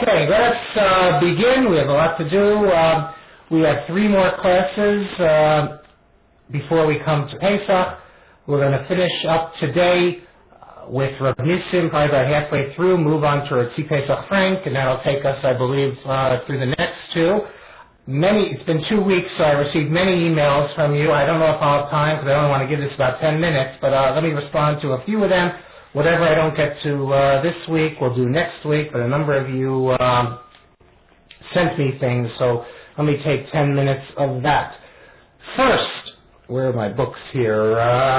Okay, let's begin. We have a lot to do. We have 3 more classes before we come to Pesach. We're going to finish up today with Rav Nissim, probably about halfway through, move on to Ratzi Pesach Frank, and that'll take us, I believe, through the next 2. It's been 2 weeks, so I received many emails from you. I don't know if I'll have time, because I only want to give this about 10 minutes, but let me respond to a few of them. Whatever I don't get to this week, we'll do next week, but a number of you sent me things, so let me take 10 minutes of that. First, where are my books here?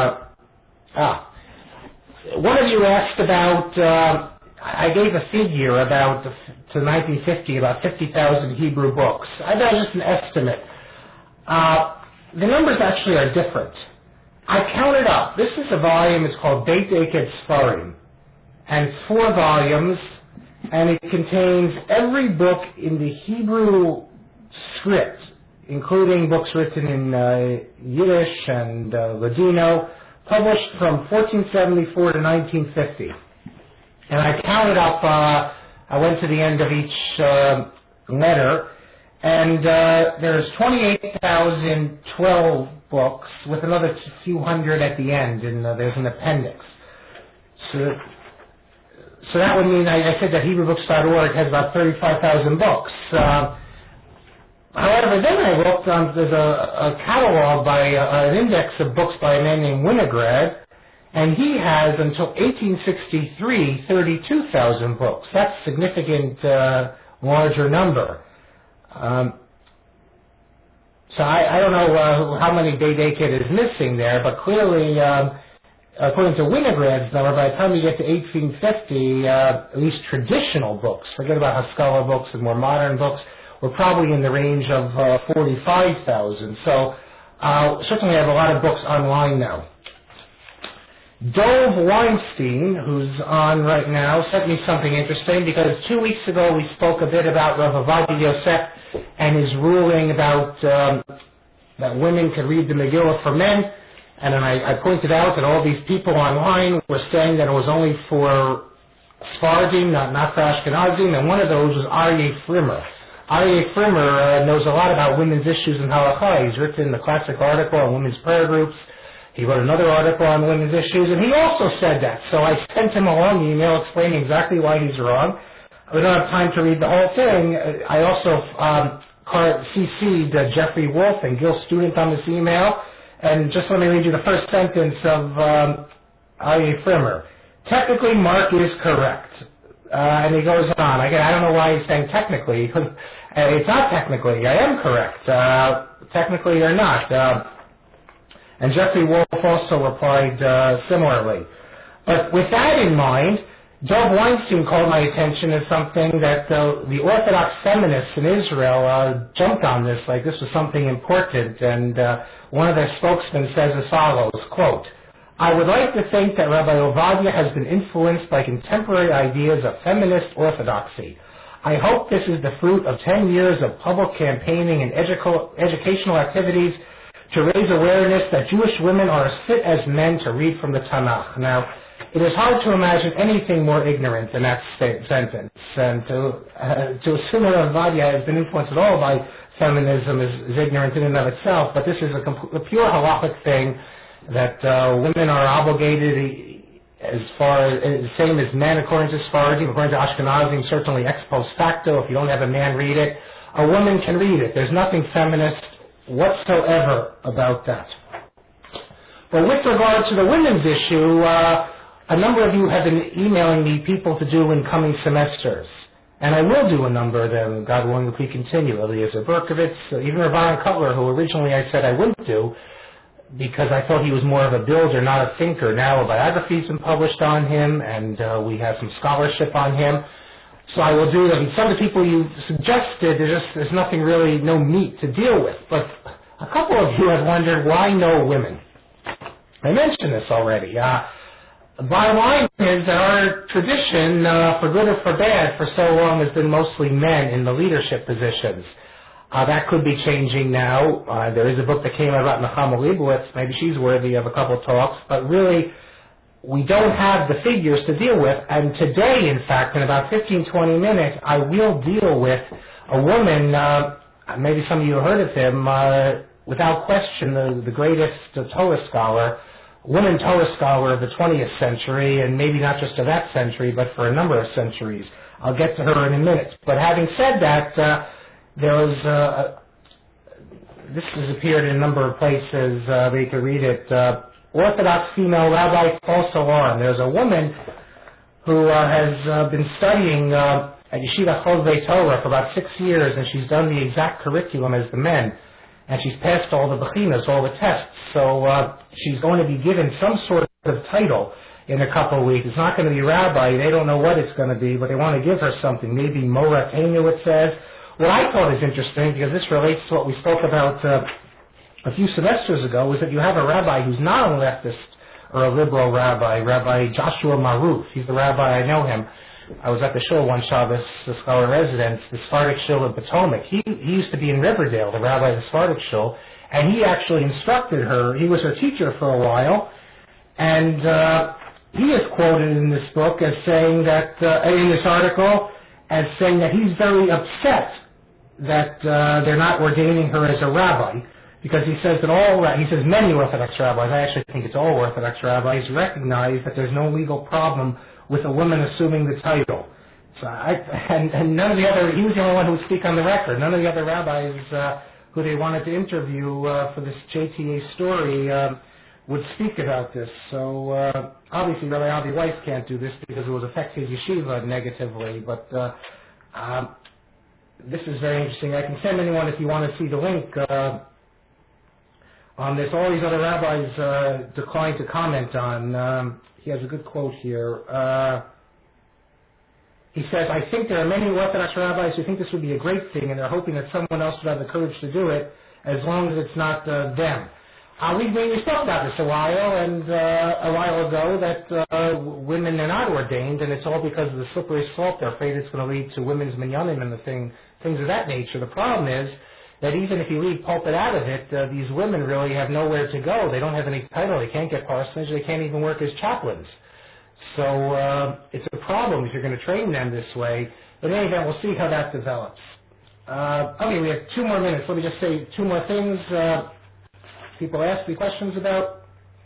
One of you asked about, I gave a figure about, to 1950, about 50,000 Hebrew books. I thought it was just an estimate. The numbers actually are different. I counted up. This is a volume, it's called Beit Eket Sfarim, and it's 4 volumes, and it contains every book in the Hebrew script, including books written in Yiddish and Ladino, published from 1474 to 1950. And I counted up, I went to the end of each letter, and there's 28,012 books with another few hundred at the end, and there's an appendix. So that would mean, I said that HebrewBooks.org has about 35,000 books. However, then I looked on, there's a catalog by, an index of books by a man named Winograd, and he has, until 1863, 32,000 books. That's a significant larger number. So I don't know how many Beit Eket is missing there, but clearly, according to Winograd's number, by the time we get to 1850, at least traditional books, forget about Haskalah books and more modern books, we're probably in the range of 45,000. So certainly I have a lot of books online now. Dov Weinstein, who's on right now, sent me something interesting because 2 weeks ago we spoke a bit about Rav Ovadia Yosef and his ruling about that women could read the Megillah for men, and then I pointed out that all these people online were saying that it was only for Sephardim, not for Ashkenazim, and one of those was Aryeh Frimmer. Aryeh Frimmer knows a lot about women's issues in Halakha. He's written the classic article on women's prayer groups. He wrote another article on women's issues, and he also said that. So I sent him a long email explaining exactly why he's wrong. We don't have time to read the whole thing. I also CC'd Jeffrey Wolf and Gil Student on this email, and just let me read you the first sentence of Aryeh Frimmer. Technically, Mark is correct. And he goes on. Again, I don't know why he's saying technically. It's not technically. I am correct. Technically or not. And Jeffrey Wolf also replied similarly. But with that in mind, Dov Weinstein called my attention to something that the Orthodox feminists in Israel jumped on this, like this was something important. And one of their spokesmen says as follows, quote, I would like to think that Rabbi Ovadia has been influenced by contemporary ideas of feminist orthodoxy. I hope this is the fruit of 10 years of public campaigning and educational activities to raise awareness that Jewish women are as fit as men to read from the Tanakh. Now, it is hard to imagine anything more ignorant than that sentence. And to assume that Ovadia has been influenced at all by feminism is ignorant in and of itself, but this is a pure halachic thing that women are obligated as far as same as men according to Sephardim, according to Ashkenazim, certainly ex post facto. If you don't have a man read it, a woman can read it. There's nothing feminist whatsoever about that. But with regard to the women's issue, a number of you have been emailing me people to do in coming semesters. And I will do a number of them, God willing, if we continue. Eliezer Berkovitz, even Ravon Cutler, who originally I said I wouldn't do, because I thought he was more of a builder, not a thinker. Now a biography's been published on him, and we have some scholarship on him. So I will do them. Some of the people you suggested, there's nothing really, no meat to deal with. But a couple of you have wondered, why no women? I mentioned this already. Bottom line is that our tradition, for good or for bad, for so long has been mostly men in the leadership positions. That could be changing now. There is a book that came out about Nechama Leibowitz. Maybe she's worthy of a couple talks. But really, we don't have the figures to deal with. And today, in fact, in about 15, 20 minutes, I will deal with a woman, maybe some of you have heard of him, without question, the greatest Torah scholar, woman Torah scholar of the 20th century, and maybe not just of that century, but for a number of centuries. I'll get to her in a minute. But having said that, there was, this has appeared in a number of places where you can read it, Orthodox female rabbi false alarm. There's a woman who has been studying at Yeshiva Chozvei Torah for about 6 years, and she's done the exact curriculum as the men. And she's passed all the bechinas, all the tests. So she's going to be given some sort of title in a couple of weeks. It's not going to be rabbi. They don't know what it's going to be, but they want to give her something. Maybe Moratenu, it says. What I thought is interesting, because this relates to what we spoke about a few semesters ago, is that you have a rabbi who's not a leftist or a liberal rabbi, Rabbi Joshua Maruf. He's the rabbi, I know him. I was at the shul one Shabbos, the scholar residence, the Sephardic shul of Potomac. He used to be in Riverdale, the rabbi of the Sephardic shul, and he actually instructed her. He was her teacher for a while, and he is quoted in this book as saying that, in this article, as saying that he's very upset that they're not ordaining her as a rabbi, because he says that he says many Orthodox rabbis, I actually think it's all Orthodox rabbis, recognize that there's no legal problem with a woman assuming the title. So and none of the other, he was the only one who would speak on the record. None of the other rabbis who they wanted to interview for this JTA story would speak about this. So obviously Rabbi Avi Weiss can't do this because it would affect his yeshiva negatively, but this is very interesting. I can send anyone if you want to see the link on this. All these other rabbis declined to comment on. He has a good quote here. He says, I think there are many Orthodox rabbis who think this would be a great thing, and they're hoping that someone else would have the courage to do it, as long as it's not them. We spoke about this a while ago, that women are not ordained, and it's all because of the slippery slope. They're afraid it's going to lead to women's minyanim and things of that nature. The problem is that even if you leave pulpit out of it, these women really have nowhere to go. They don't have any title. They can't get parsonage. They can't even work as chaplains. So it's a problem if you're going to train them this way. But in any event, we'll see how that develops. Okay, we have 2 more minutes. Let me just say 2 more things people ask me questions about.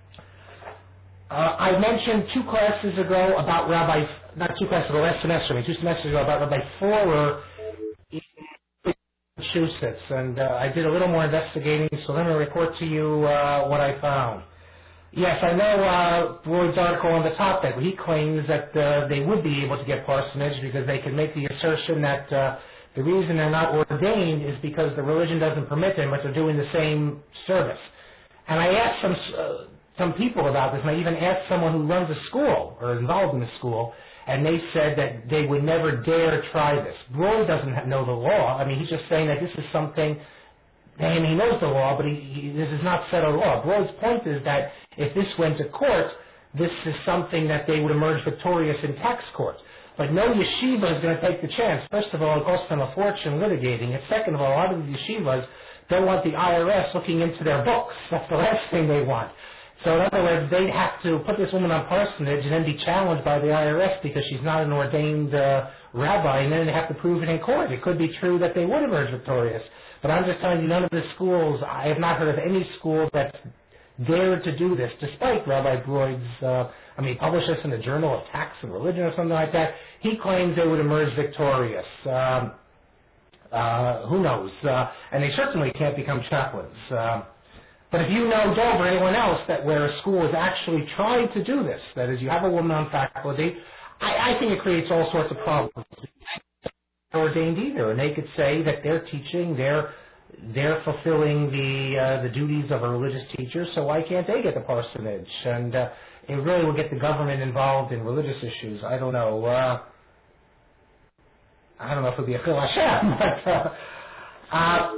I mentioned 2 classes ago about not 2 classes ago, last semester, 2 semesters ago, about Rabbi Forer in Massachusetts, and I did a little more investigating, so let me report to you what I found. Yes, I know Broid's article on the topic. He claims that they would be able to get parsonage because they can make the assertion that the reason they're not ordained is because the religion doesn't permit them, but they're doing the same service. And I asked some people about this, and I even asked someone who runs a school or is involved in a school, and they said that they would never dare try this. Broid doesn't know the law. I mean, he's just saying that this is something, and he knows the law, but this is not settled law. Broid's point is that if this went to court, this is something that they would emerge victorious in tax court. But no yeshiva is going to take the chance. First of all, it costs them a fortune litigating. And second of all, a lot of the yeshivas don't want the IRS looking into their books. That's the last thing they want. So in other words, they'd have to put this woman on parsonage and then be challenged by the IRS because she's not an ordained rabbi, and then they have to prove it in court. It could be true that they would emerge victorious. But I'm just telling you, none of the schools, I have not heard of any school that's dared to do this, despite Rabbi Broid's, he published this in the Journal of Tax and Religion or something like that. He claims they would emerge victorious. Who knows? And they certainly can't become chaplains. But if you know, Dov, or anyone else, that where a school has actually tried to do this, that is, you have a woman on faculty, I think it creates all sorts of problems. They're ordained either, and they could say that they're teaching, they're fulfilling the duties of a religious teacher, so why can't they get the parsonage? And it really will get the government involved in religious issues. I don't know. I don't know if it would be a Chil Hashem, but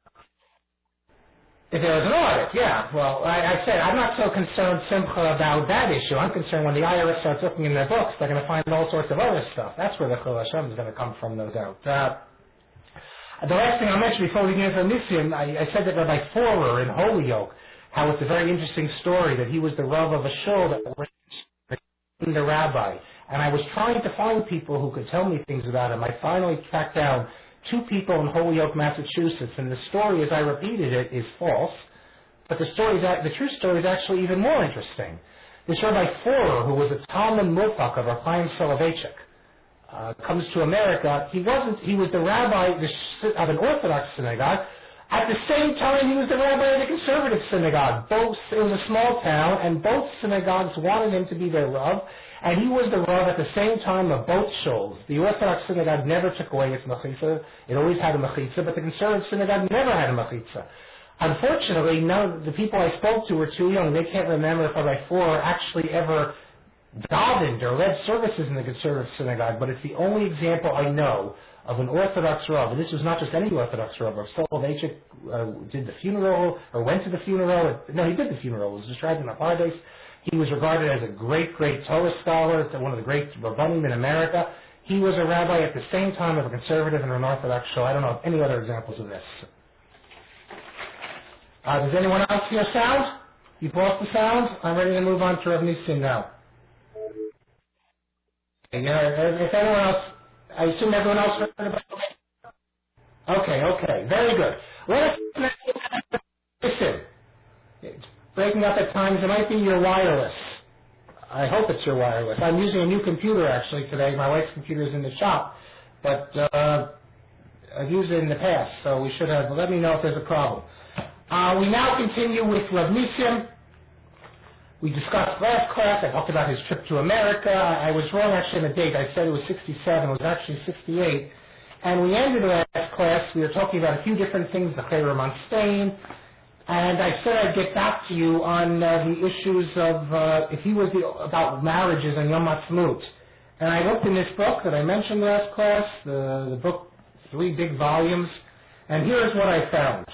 if there was an audit, yeah. Well, I said, I'm not so concerned, Simcha, about that issue. I'm concerned when the IRS starts looking in their books, they're going to find all sorts of other stuff. That's where the Chil Hashem is going to come from, no doubt. The last thing I'll mention before we get into Nisim, I said that Rabbi Forer in Holyoke, how it's a very interesting story that he was the Rav of a shul that the rabbi. And I was trying to find people who could tell me things about him. I finally tracked down two people in Holyoke, Massachusetts, and the story, as I repeated it, is false. But the true story is actually even more interesting. This Rabbi Forer, who was a Talmud Mufak of Chaim Soloveitchik, comes to America. He was the rabbi of an Orthodox synagogue. At the same time, he was the rabbi of the conservative synagogue. It was a small town, and both synagogues wanted him to be their rav, and he was the rav at the same time of both shuls. The Orthodox synagogue never took away its mechitza. It always had a mechitza, but the conservative synagogue never had a mechitza. Unfortunately, the people I spoke to were too young. They can't remember if Rabbi Forer actually ever davened or led services in the conservative synagogue, but it's the only example I know of an Orthodox Rav. And this was not just any Orthodox Rav. Rav Soloveitchik did the funeral, or went to the funeral. No, he did the funeral. It was described in the Pardes. He was regarded as a great, great Torah scholar, one of the great Rabbanim in America. He was a rabbi at the same time of a conservative and an Orthodox show. I don't know of any other examples of this. Does anyone else hear sound? You've lost the sound? I'm ready to move on to Rav Nissim now. If anyone else, I assume everyone else heard about it. Okay, very good. Let us listen. It's breaking up at times. It might be your wireless. I hope it's your wireless. I'm using a new computer actually today. My wife's computer is in the shop, but I've used it in the past, so we should have. Let me know if there's a problem. We now continue with Rav Nissim. We discussed last class, I talked about his trip to America. I was wrong actually in the date. I said it was 67. It was actually 68. And we ended last class, we were talking about a few different things, the Chayrim on Spain. And I said I'd get back to you on the issues of, about marriages and Yom Ha'atzmaut. And I looked in this book that I mentioned last class, the book, 3 big volumes. And here's what I found.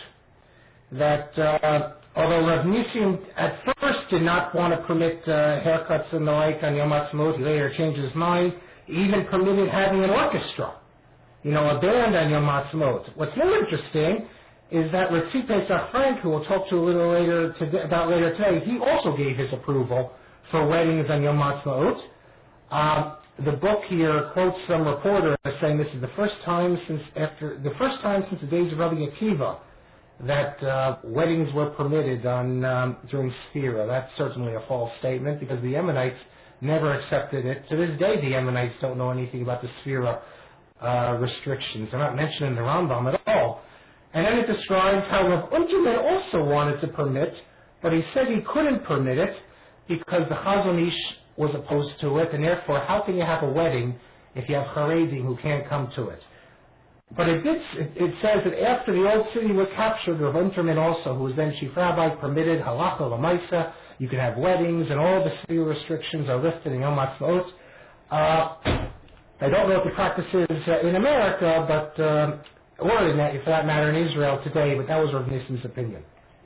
That, although Rav Nissim at first did not want to permit haircuts and the like on Yom Ha'atzmaut, he later changed his mind. He even permitted having an orchestra, a band on Yom Ha'atzmaut. What's more interesting is that Ritzi Pesach Frank, who we'll talk to a little later today, he also gave his approval for weddings on Yom Ha'atzmaut. The book here quotes some reporter as saying this is the first time since the days of Rabbi Akiva that weddings were permitted during Sphira. That's certainly a false statement because the Yemenites never accepted it. To this day, the Yemenites don't know anything about the Sphira restrictions. They're not mentioned in the Rambam at all. And then it describes how Rav Unterman also wanted to permit, but he said he couldn't permit it because the Chazon Ish was opposed to it, and therefore, how can you have a wedding if you have Haredim who can't come to it? But it says that after the old city was captured, Rav Unterman also, who was then chief rabbi, permitted halacha l'maisa. You can have weddings, and all the city restrictions are listed in Yom Ha'atzmaut. I don't know what the practice is in America, but or for that matter in Israel today. But that was Rav Nissim's opinion.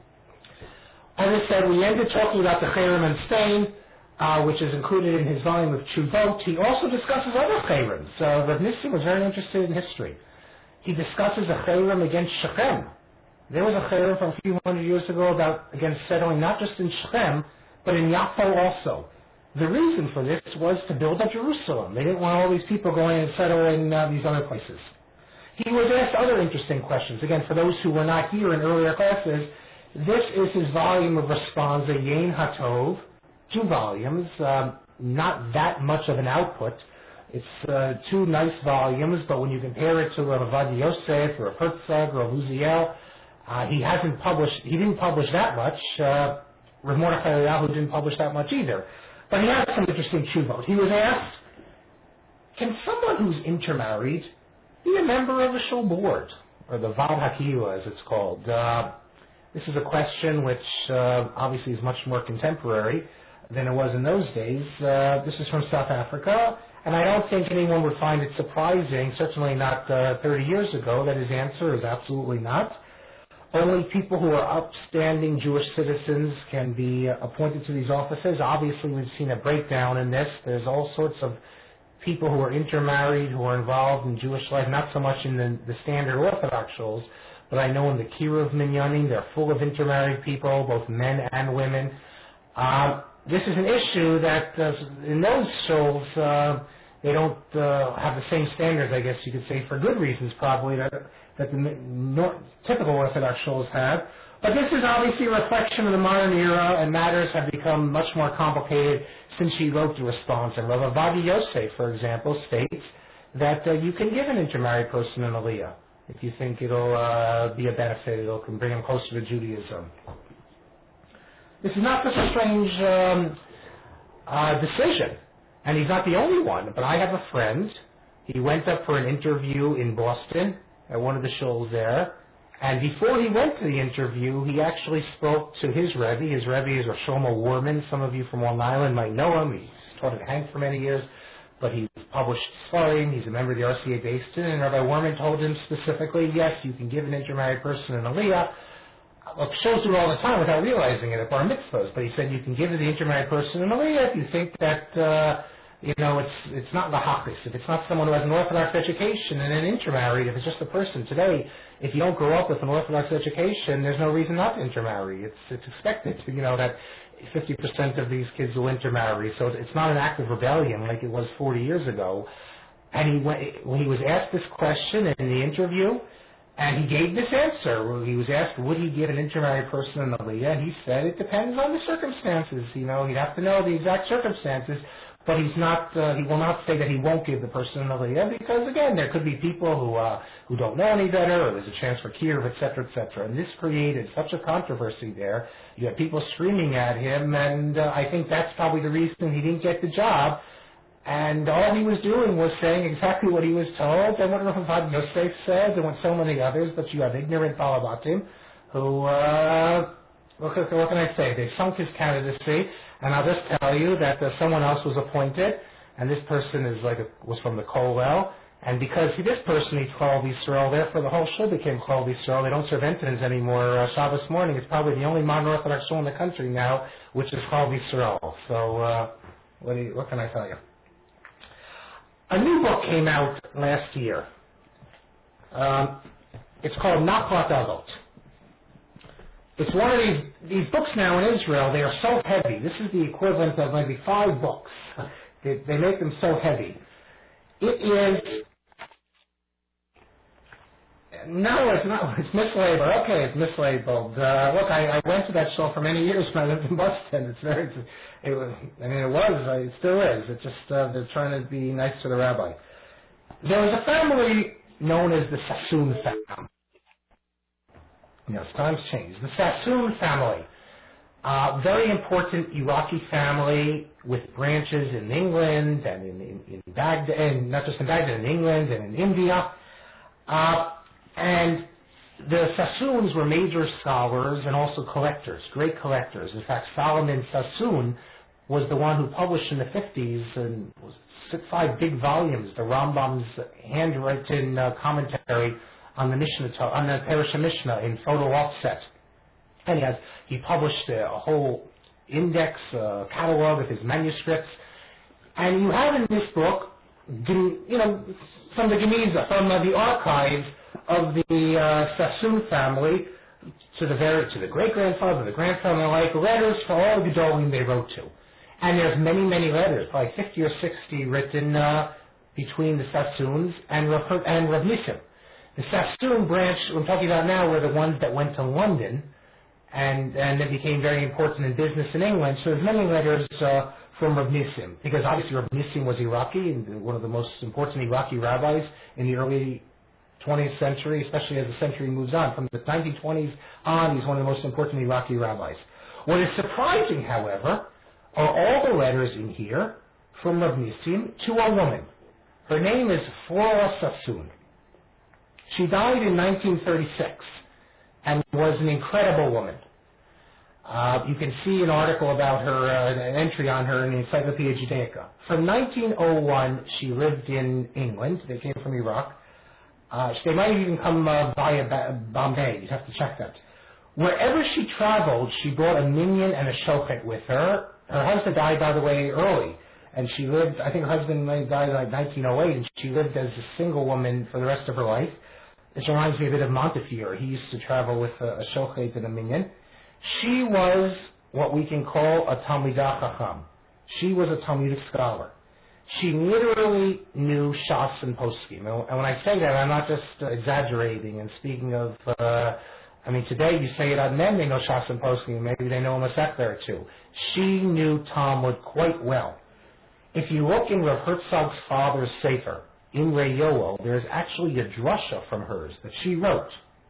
As I said, we ended talking about the Chayrim on Spain, which is included in his volume of Tshuvot. He also discusses other Chayrims. Rav Nissim was very interested in history. He discusses a Chayrim against Shechem. There was a Chayrim from a few hundred years ago against settling not just in Shechem, but in Yaffo also. The reason for this was to build up Jerusalem. They didn't want all these people going and settling these other places. He was asked other interesting questions. Again, for those who were not here in earlier classes, this is his volume of Responsa, Yein HaTov, 2 volumes, not that much of an output. It's 2 nice volumes, but when you compare it to Rav Ovadia Yosef, or Herzog, or Uziel, he didn't publish that much. Rav Mordechai Eliyahu didn't publish that much either. But he has some interesting tshuvot. He was asked, can someone who's intermarried be a member of a shul board, or the Vad HaKiyuah as it's called? This is a question which obviously is much more contemporary than it was in those days. This is from South Africa, and I don't think anyone would find it surprising, certainly not 30 years ago, that his answer is absolutely not. Only people who are upstanding Jewish citizens can be appointed to these offices. Obviously, we've seen a breakdown in this. There's all sorts of people who are intermarried, who are involved in Jewish life, not so much in the standard Orthodox shuls, but I know in the Kiruv Minyanim, they're full of intermarried people, both men and women. this is an issue that in those shows they don't have the same standards, I guess you could say, for good reasons probably, that the typical Orthodox shows have. But this is obviously a reflection of the modern era, and matters have become much more complicated since she wrote the response. And Rav Ovadia Yosef, for example, states that you can give an intermarried person an aliyah if you think it'll be a benefit, it can bring him closer to Judaism. This is not just a strange decision, and he's not the only one, but I have a friend. He went up for an interview in Boston at one of the shows there, and before he went to the interview, he actually spoke to his Rebbe. His Rebbe is Rosh Shlomo Warman. Some of you from Long Island might know him. He's taught at Hank for many years, but he's published Sfarim. He's a member of the RCA Based in, and Rabbi Warman told him specifically, yes, you can give an intermarried person an aliyah. Well, shows do it all the time without realizing it at bar mitzvahs, but he said you can give the intermarried person an aliyah if you think that it's not lahachis, if it's not someone who has an Orthodox education and an intermarried, if it's just a person. Today, if you don't grow up with an Orthodox education, there's no reason not to intermarry. It's expected, that 50% of these kids will intermarry, so it's not an act of rebellion like it was 40 years ago. And when he was asked this question in the interview, and he gave this answer. He was asked, would he give an intermarried person an aliyah? And he said, it depends on the circumstances. He'd have to know the exact circumstances, but he will not say that he won't give the person an aliyah, because again, there could be people who don't know any better, or there's a chance for kiruv, etc., etc. And this created such a controversy there. You had people screaming at him, and I think that's probably the reason he didn't get the job. And all he was doing was saying exactly what he was told, and what Rav Ovadia Yosef said, and what so many others, but you have ignorant Balabatim who, what can I say, they sunk his candidacy, and I'll just tell you that someone else was appointed, and this person was from the Kollel, and because this person eats Chol Yisrael, therefore the whole shul became Chol Yisrael. They don't serve entrance anymore Shabbos morning. It's probably the only modern Orthodox shul in the country now, which is Chol Yisrael. So, what can I tell you? A new book came out last year. It's called Nachlat Avot. It's one of these books now in Israel. They are so heavy. This is the equivalent of maybe 5 books. They make them so heavy. It is... No, it's not. It's mislabeled. Okay, it's mislabeled. Look, I went to that show for many years when I lived in Boston. It still is. It's just they're trying to be nice to the rabbi. There was a family known as the Sassoon family. Times change. The Sassoon family, very important Iraqi family with branches in England and in Baghdad, and not just in Baghdad, in England and in India. And the Sassoons were major scholars and also collectors, great collectors. In fact, Solomon Sassoon was the one who published in the 50s and 5 big volumes, the Rambam's handwritten commentary on the Mishnah, on the Parasha Mishnah in photo offset. And he published a whole index, catalog of his manuscripts. And you have in this book, from the Geniza, from the archives of the Sassoon family to the great-grandfather, the grandfather, letters for all the Gedolim they wrote to. And there's many, many letters, probably 50 or 60 written between the Sassoons and Rav Nissim. The Sassoon branch, I'm talking about now, were the ones that went to London and they became very important in business in England. So there's many letters from Rav Nissim, because obviously Rav Nissim was Iraqi, and one of the most important Iraqi rabbis in the early 20th century, especially as the century moves on. From the 1920s on, he's one of the most important Iraqi rabbis. What is surprising, however, are all the letters in here from Rav Nissim to a woman. Her name is Flora Sassoon. She died in 1936 and was an incredible woman. You can see an article about her, an entry on her in the Encyclopedia Judaica. From 1901, she lived in England. They came from Iraq. They might have even come via Bombay. You'd have to check that. Wherever she traveled, she brought a minion and a shochet with her. Her husband died, by the way, early. And she lived, I think her husband died in 1908, and she lived as a single woman for the rest of her life. This reminds me a bit of Montefiore. He used to travel with a shochet and a minion. She was what we can call a Talmidah Chacham. She was a Talmudic scholar. She literally knew Shas and Poskim. And when I say that, I'm not just exaggerating and speaking of, today you say it on men, they know Shas and Poskim, maybe they know a Masechta or two. She knew Talmud quite well. If you look in Rav Herzog's father's Sefer, in Yoel, there's actually a drasha from hers that she wrote.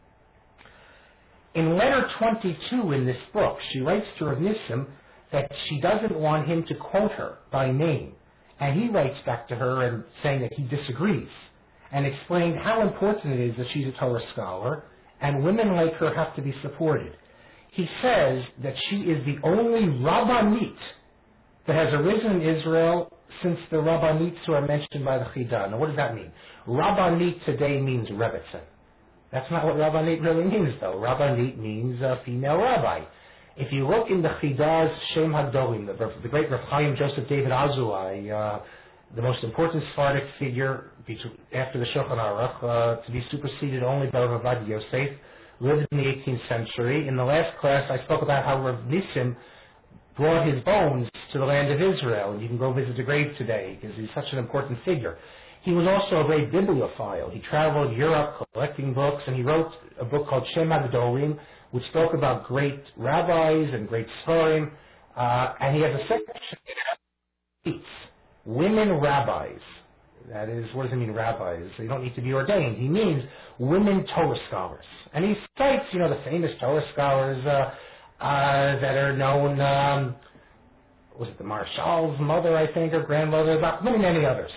In letter 22 in this book, she writes to Rav Nissim that she doesn't want him to quote her by name. And he writes back to her and saying that he disagrees and explained how important it is that she's a Torah scholar and women like her have to be supported. He says that she is the only Rabbanit that has arisen in Israel since the Rabbanites who are mentioned by the Chidah. Now what does that mean? Rabbanit today means Rebbetzin. That's not what Rabbanit really means though. Rabbanit means a female rabbi. If you look in the Chidah's Shem HaGdolim, the great Rav Chaim Joseph David Azulai, the most important Sephardic figure after the Shulchan Aruch, to be superseded only by Rav Ovadia Yosef, lived in the 18th century. In the last class, I spoke about how Rav Nissim brought his bones to the land of Israel, and you can go visit the grave today because he's such an important figure. He was also a great bibliophile. He traveled Europe collecting books, and he wrote a book called Shem HaGdolim, which spoke about great rabbis and great Sfarim, and he has a section, women rabbis. That is, what does it mean, rabbis? They don't need to be ordained. He means women Torah scholars. And he cites, the famous Torah scholars that are known, was it the Marshal's mother, I think, or grandmother, many others.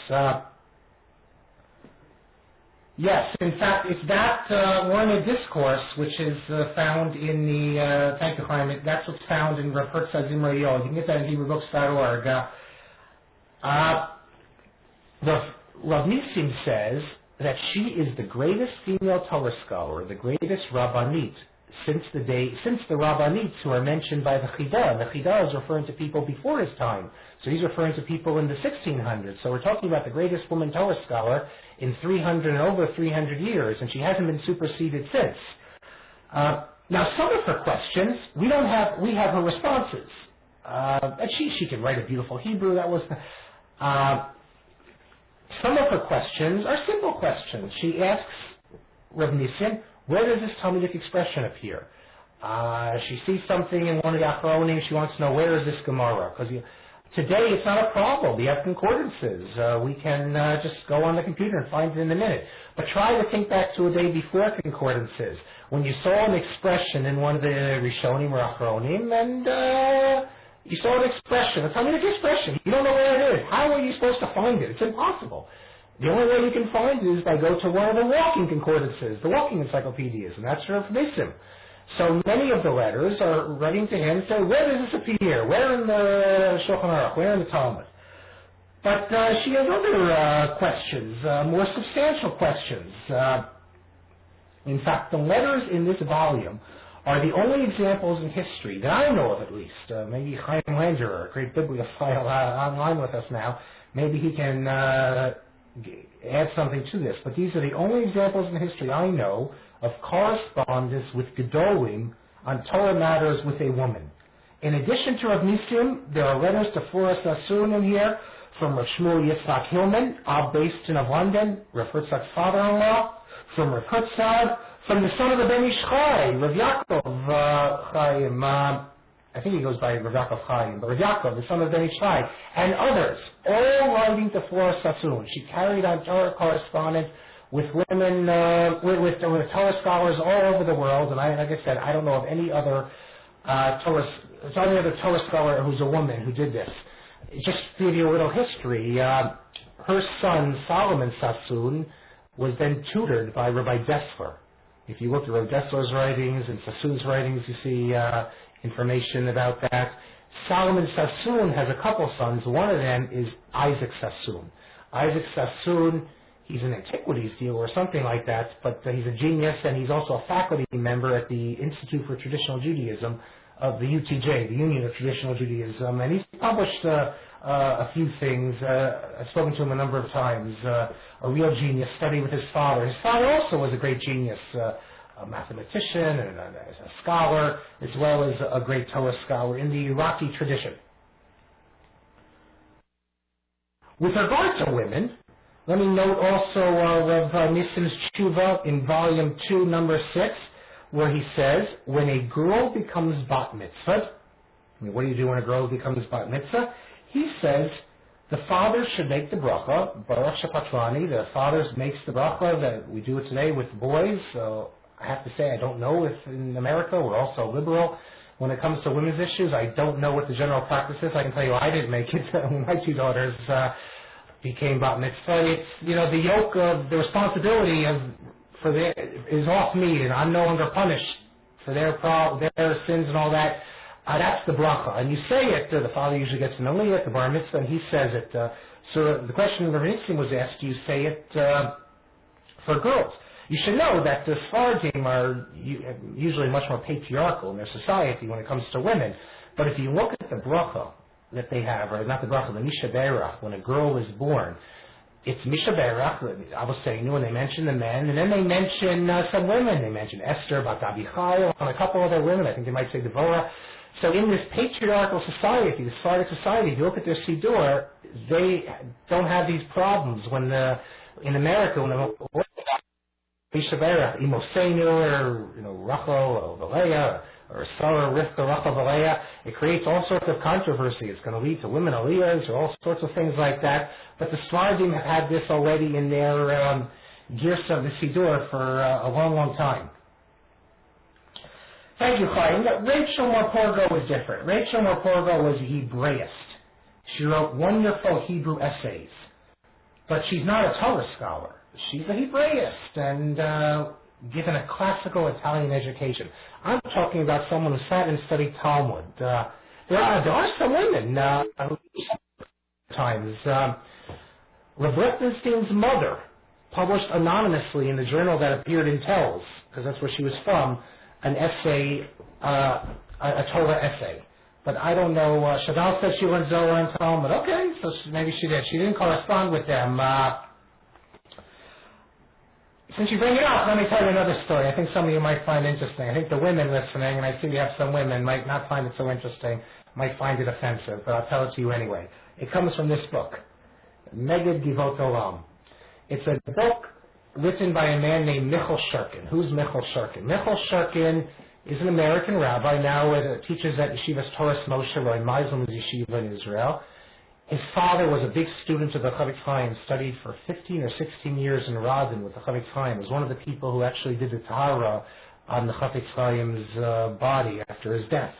Yes, in fact, it's that Lorna Discourse, which is found in the, thank you, Chaim, that's what's found in Rav Herzog's Zimra Yoel. You can get that in HebrewBooks.org. Rav Nissim says that she is the greatest female Torah scholar, the greatest Rabbanit, since the Rabbanites who are mentioned by the Chidah. And the Chidah is referring to people before his time. So he's referring to people in the 1600s. So we're talking about the greatest woman Torah scholar in 300 and over 300 years, and she hasn't been superseded since. Now, some of her questions, we have her responses. And she can write a beautiful Hebrew. That was, some of her questions are simple questions. She asks Rav Nissim, where does this Talmudic expression appear? She sees something in one of the Achronim. She wants to know, where is this Gemara? Because today it's not a problem. We have concordances. We can just go on the computer and find it in a minute. But try to think back to a day before concordances, when you saw an expression in one of the Rishonim or Achronim, and you saw an expression, a Talmudic expression. You don't know where it is. How are you supposed to find it? It's impossible. The only way you can find it is by go to one of the walking concordances, the walking encyclopedias, and that's Rav Nissim. So many of the letters are writing to him, say, where does this appear? Where in the Shulchan Aruch? Where in the Talmud? But she has other questions, more substantial questions. In fact, the letters in this volume are the only examples in history that I know of, at least. Maybe Chaim Langer, a great bibliophile, online with us now. Maybe he can add something to this. But these are the only examples in history I know of correspondence with Gedolim on Torah matters with a woman. In addition to Rav Nissim, there are letters to Forrest Sassoon in here from Rav Shmuel Yitzhak Hillman, Ab Based of London, Rav Herzog's father-in-law, from Rav Herzog, from the son of the Ben Ish Chai, Rav Yaakov Chaim, I think he goes by Rav Yaakov Chaim, but Rav Yaakov, the son of Ben Ish Chai, and others, all writing to Forrest Sassoon. She carried on Torah correspondence with women, with Torah scholars all over the world, and like I said, I don't know of any other Torah scholar who's a woman who did this. Just to give you a little history, her son Solomon Sassoon was then tutored by Rabbi Dessler. If you look at Rabbi Dessler's writings and Sassoon's writings, you see information about that. Solomon Sassoon has a couple sons. One of them is Isaac Sassoon. Isaac Sassoon, he's an antiquities dealer or something like that, but he's a genius, and he's also a faculty member at the Institute for Traditional Judaism of the UTJ, the Union of Traditional Judaism, and he's published a few things. I've spoken to him a number of times. A real genius, studied with his father. His father also was a great genius, a mathematician and a scholar, as well as a great Torah scholar in the Iraqi tradition. With regard to women, let me note also Rav Nissim's Tshuva in volume 2, number 6, where he says, when a girl becomes bat mitzvah, what do you do when a girl becomes bat mitzvah? He says, the father should make the bracha, Baruch Shepatrani, the father makes the bracha, that we do it today with boys. So I have to say, I don't know if in America we're also liberal when it comes to women's issues. I don't know what the general practice is. I can tell you I didn't make it when my two daughters became bat mitzvah. It's, the yoke of the responsibility is off me, and I'm no longer punished for their sins and all that. That's the bracha. And you say it, the father usually gets an aliyah, the bar mitzvah, and he says it. So the question of Rav Nitzim was asked, do you say it for girls? You should know that the Sfardim are usually much more patriarchal in their society when it comes to women. But if you look at the bracha that they have, or not the bracha, the Misha Berach, when a girl is born, it's Misha Berach, I was saying, when they mention the men, and then they mention some women. They mention Esther, Bat Abichai, and a couple other women. I think they might say Devorah. So in this patriarchal society, this Sephardic society, if you look at their Siddur, they don't have these problems. When in America, when the Misha Berach, Imosenu, or Rachel, or Leah, or Sarah, Rivka, Rachel, Leah, it creates all sorts of controversy. It's going to lead to women aliyahs, or all sorts of things like that. But the Sfardim have had this already in their Girsa of the Siddur for a long, long time. Thank you, Chaim. Rachel Morporgo was different. Rachel Morporgo was a Hebraist. She wrote wonderful Hebrew essays. But she's not a Torah scholar. She's a Hebraist and given a classical Italian education. I'm talking about someone who sat and studied Talmud. There are some women times. Rav Lichtenstein's mother published anonymously in the journal that appeared in Telz, because that's where she was from, an essay, a Torah essay. But I don't know, Chagall said she learned Zohar and Talmud. Okay, so maybe she did. She didn't correspond with them. Since you bring it up, let me tell you another story. I think some of you might find interesting. I think the women listening, and I see we have some women, might not find it so interesting, might find it offensive, but I'll tell it to you anyway. It comes from this book, Meged Givot Olam. It's a book written by a man named Michal Shurkin. Who's Michal Shurkin? Michal Shurkin is an American rabbi, now teaches at Yeshivas Torah Moshe in Meisel Yeshiva in Israel. His father was a big student of the Chafetz Chaim, studied for 15 or 16 years in Radin with the Chafetz Chaim. He was one of the people who actually did the Tahara on the Chafetz Chaim's body after his death.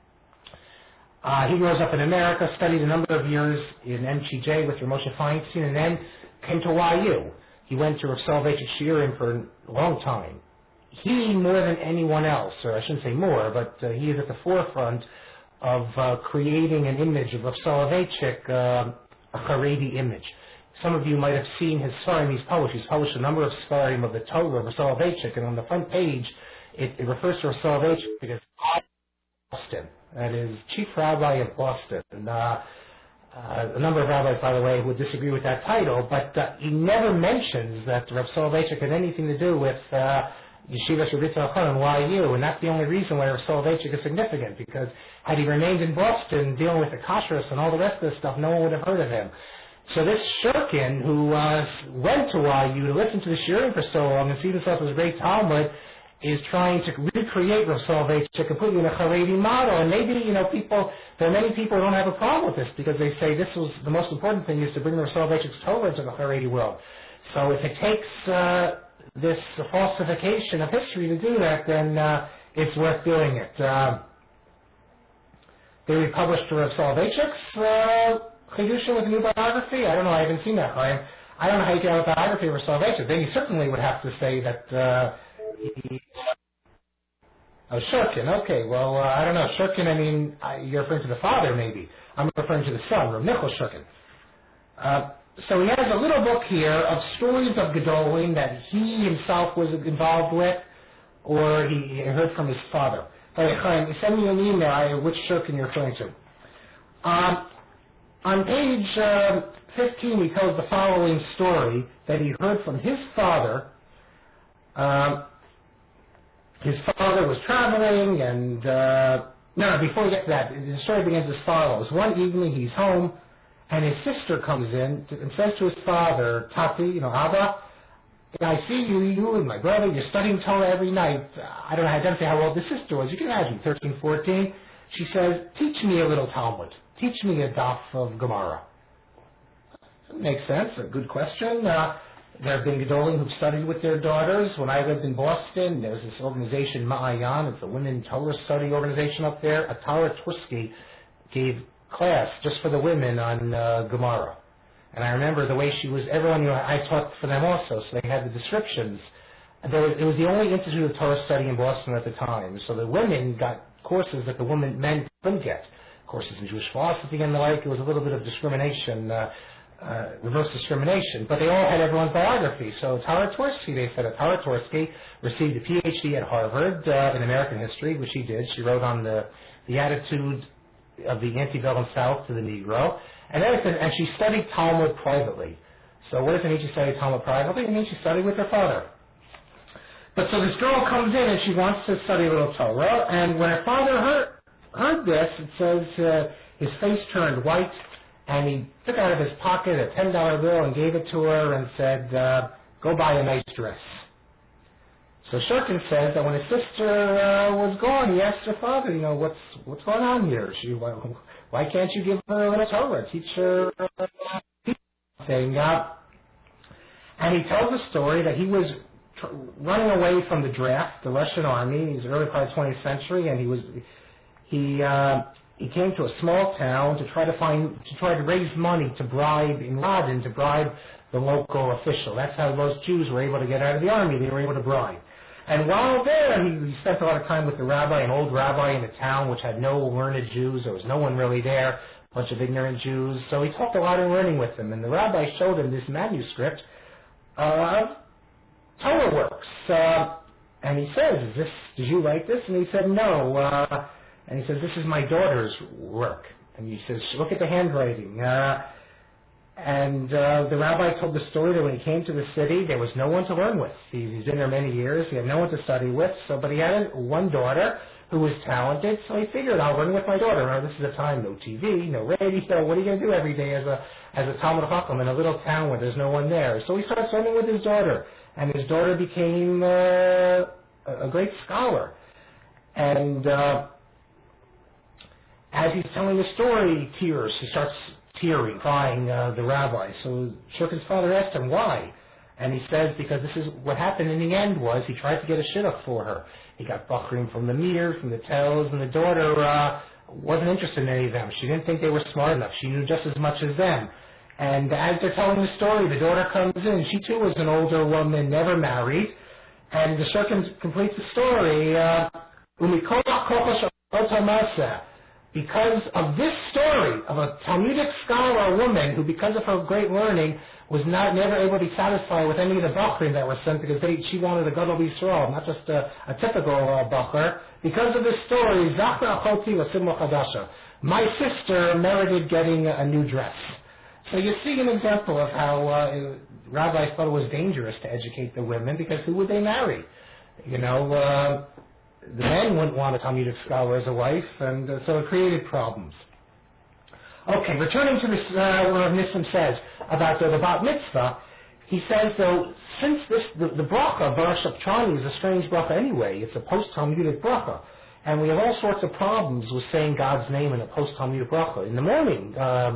He grows up in America, studied a number of years in MTJ with Moshe Feinstein, and then came to YU. He went to Rav Soloveitchik Shiurim for a long time. He, more than anyone else, or I shouldn't say more, but he is at the forefront of creating an image of Rav Soloveitchik, a Haredi image. Some of you might have seen his Sfarim he's published. He's published a number of Sfarim of the Torah of Rav Soloveitchik, and on the front page, it refers to Rav Soloveitchik as Boston. That is, Chief Rabbi of Boston. And, a number of rabbis, by the way, would disagree with that title, but he never mentions that Rav Soloveitchik had anything to do with Yeshiva Shabbat and YU, and that's the only reason why Rav Soloveitchik is significant, because had he remained in Boston dealing with the kashrus and all the rest of this stuff, no one would have heard of him. So this Shurkin, who went to YU to listen to the Shiurim for so long and see himself as a great Talmud, is trying to recreate Rav Soloveitchik completely in a Haredi model. And maybe, there are many people who don't have a problem with this, because they say this was the most important thing, is to bring Rav Soloveitchik's Torah into the Haredi world. So if it takes this falsification of history to do that, then it's worth doing it. They republished Rav Soloveitchik's Chidusha with a new biography. I don't know, I haven't seen that. I don't know how you get a biography of Rav Soloveitchik. Then you certainly would have to say that Shurkin. Okay, well, I don't know. Shurkin, you're referring to the father, maybe. I'm referring to the son, Rav Michal Shurkin. So he has a little book here of stories of Gedolim that he himself was involved with, or he heard from his father. Chaim, send me an email which Shurkin you're referring to. On page 15, he tells the following story that he heard from his father. his father was traveling, and before we get to that, the story begins as follows. One evening he's home, and his sister comes in and says to his father, Tati, Abba, I see you and my brother, you're studying Torah every night. I don't know, I don't say how old the sister was. You can imagine, 13, 14. She says, teach me a little Talmud. Teach me a daf of Gemara. Makes sense, a good question. There have been Gedolim who've studied with their daughters. When I lived in Boston, there was this organization, Ma'ayan, it's a women Torah study organization up there. Atara Tversky gave class just for the women on Gemara. And I remember the way she was, everyone, I taught for them also, so they had the descriptions. It was the only institute of Torah study in Boston at the time. So the women got courses that the men couldn't get. Courses in Jewish philosophy and the like. It was a little bit of discrimination, reverse discrimination, but they all had everyone's biography. So Tara Tversky, they said that Tara Tversky received a PhD at Harvard in American history, which she did. She wrote on the attitude of the antebellum South to the Negro, and she studied Talmud privately. So what does it mean she studied Talmud privately? It means she studied with her father. But so this girl comes in and she wants to study a little Torah, and when her father heard this, it says his face turned white, and he took out of his pocket a $10 bill and gave it to her and said, go buy a nice dress. So Shurkin says that when his sister was gone, he asked her father, what's going on here? Why can't you give her a little Torah? Teach her something. And he tells the story that he was running away from the draft, the Russian army. He was early part of the 20th century, and he came to a small town to try to raise money to bribe in Laden, to bribe the local official. That's how most Jews were able to get out of the army. They were able to bribe. And while there, he spent a lot of time with the rabbi, an old rabbi in the town, which had no learned Jews. There was no one really there, a bunch of ignorant Jews. So he talked a lot of learning with them. And the rabbi showed him this manuscript of Torah works. And he says, did you write this? And he said, no. And he says, this is my daughter's work. And he says, look at the handwriting. And the rabbi told the story that when he came to the city, there was no one to learn with. He's been there many years. He had no one to study with. But he had one daughter who was talented. So he figured, I'll learn with my daughter. Now, this is a time, no TV, no radio. What are you going to do every day as a Talmud Chacham in a little town where there's no one there? So he started learning with his daughter. And his daughter became a great scholar. And as he's telling the story, he starts tearing, crying, the rabbi. So Shurkin's father asked him why. And he says, because this is what happened in the end was he tried to get a shidduch for her. He got bachrim from the meter, from the tells, and the daughter wasn't interested in any of them. She didn't think they were smart enough. She knew just as much as them. And as they're telling the story, the daughter comes in. She too was an older woman, never married. And the Shurkin completes the story. Because of this story of a Talmudic scholar, a woman who, because of her great learning, was never able to be satisfied with any of the bachrim that were sent, because she wanted a gadol Yisrael, not just a typical bacher. Because of this story, Zachra Achoti L'Simcha Chadasha, my sister merited getting a new dress. So you see an example of how rabbis thought it was dangerous to educate the women, because who would they marry? The men wouldn't want a Talmudic scholar as a wife, and so it created problems. Okay, returning to this, what Nissim says about the bat mitzvah, he says, though, since the bracha, Baruch Chani, is a strange bracha anyway, it's a post-Talmudic bracha, and we have all sorts of problems with saying God's name in a post-Talmudic bracha. In the morning,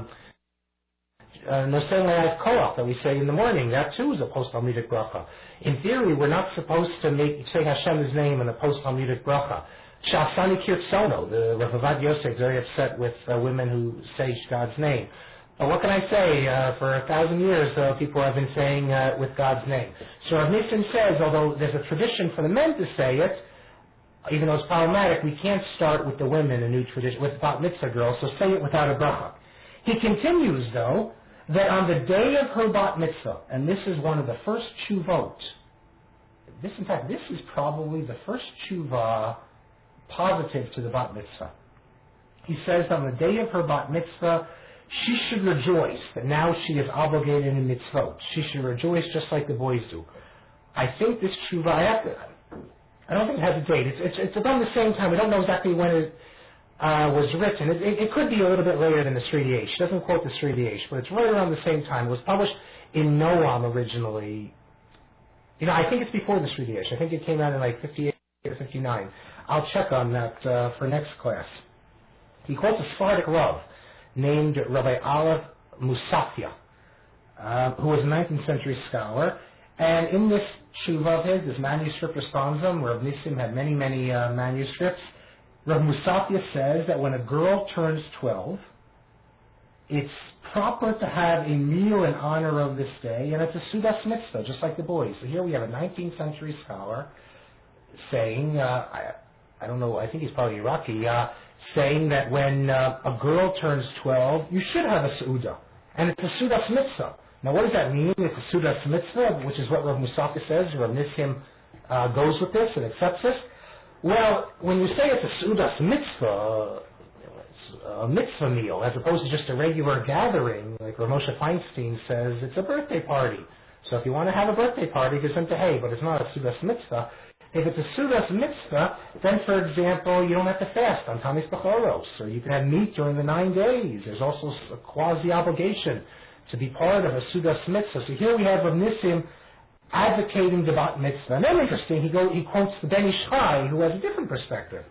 Nosei Le'av Koach that we say in the morning, that too is a post-Talmudic bracha. In theory, we're not supposed to say Hashem's name in a post-Talmudic bracha. Sha'asani Kirtsono, the Rav Avad Yosef, very upset with women who say God's name. But what can I say? For 1,000 years, people have been saying with God's name. So Rav Nissim says, although there's a tradition for the men to say it, even though it's problematic, we can't start with the women, a new tradition, with bat mitzvah girls, so say it without a bracha. He continues, though, that on the day of her bat mitzvah, and this is one of the first tshuvot, this is probably the first tshuva positive to the bat mitzvah. He says on the day of her bat mitzvah, she should rejoice that now she is obligated in mitzvot. She should rejoice just like the boys do. I think this tshuva, I don't think it has a date. It's around the same time. We don't know exactly when it was written. It could be a little bit later than the Sri Yesh. She doesn't quote the Sri Yesh, but it's right around the same time. It was published in Noam originally. I think it's before the Sri Yesh. I think it came out in like 58 or 59. I'll check on that for next class. He quotes a Sephardic Rav named Rabbi Aleph Musafia, who was a 19th century scholar. And in this tshuva of his, this manuscript responds him, Rav Nissim had many, many manuscripts. Rav Musafia says that when a girl turns 12, it's proper to have a meal in honor of this day, and it's a Sudas Mitzvah, just like the boys. So here we have a 19th century scholar saying, I don't know, I think he's probably Iraqi, saying that when a girl turns 12, you should have a Su'udah, and it's a Sudas Mitzvah. Now, what does that mean? It's a Sudas Mitzvah, which is what Rav Musafia says. Rav Nissim goes with this and accepts this. Well, when you say it's a Sudas Mitzvah, it's a mitzvah meal, as opposed to just a regular gathering, like Rav Moshe Feinstein says, it's a birthday party. So if you want to have a birthday party, give some to hay, but it's not a Sudas Mitzvah. If it's a Sudas Mitzvah, then, for example, you don't have to fast on Tamis B'choros, or you can have meat during the 9 days. There's also a quasi-obligation to be part of a Sudas Mitzvah. So here we have Rav Nissim advocating the Bat Mitzvah. And then interesting, he quotes the Ben Ish Chai, who has a different perspective.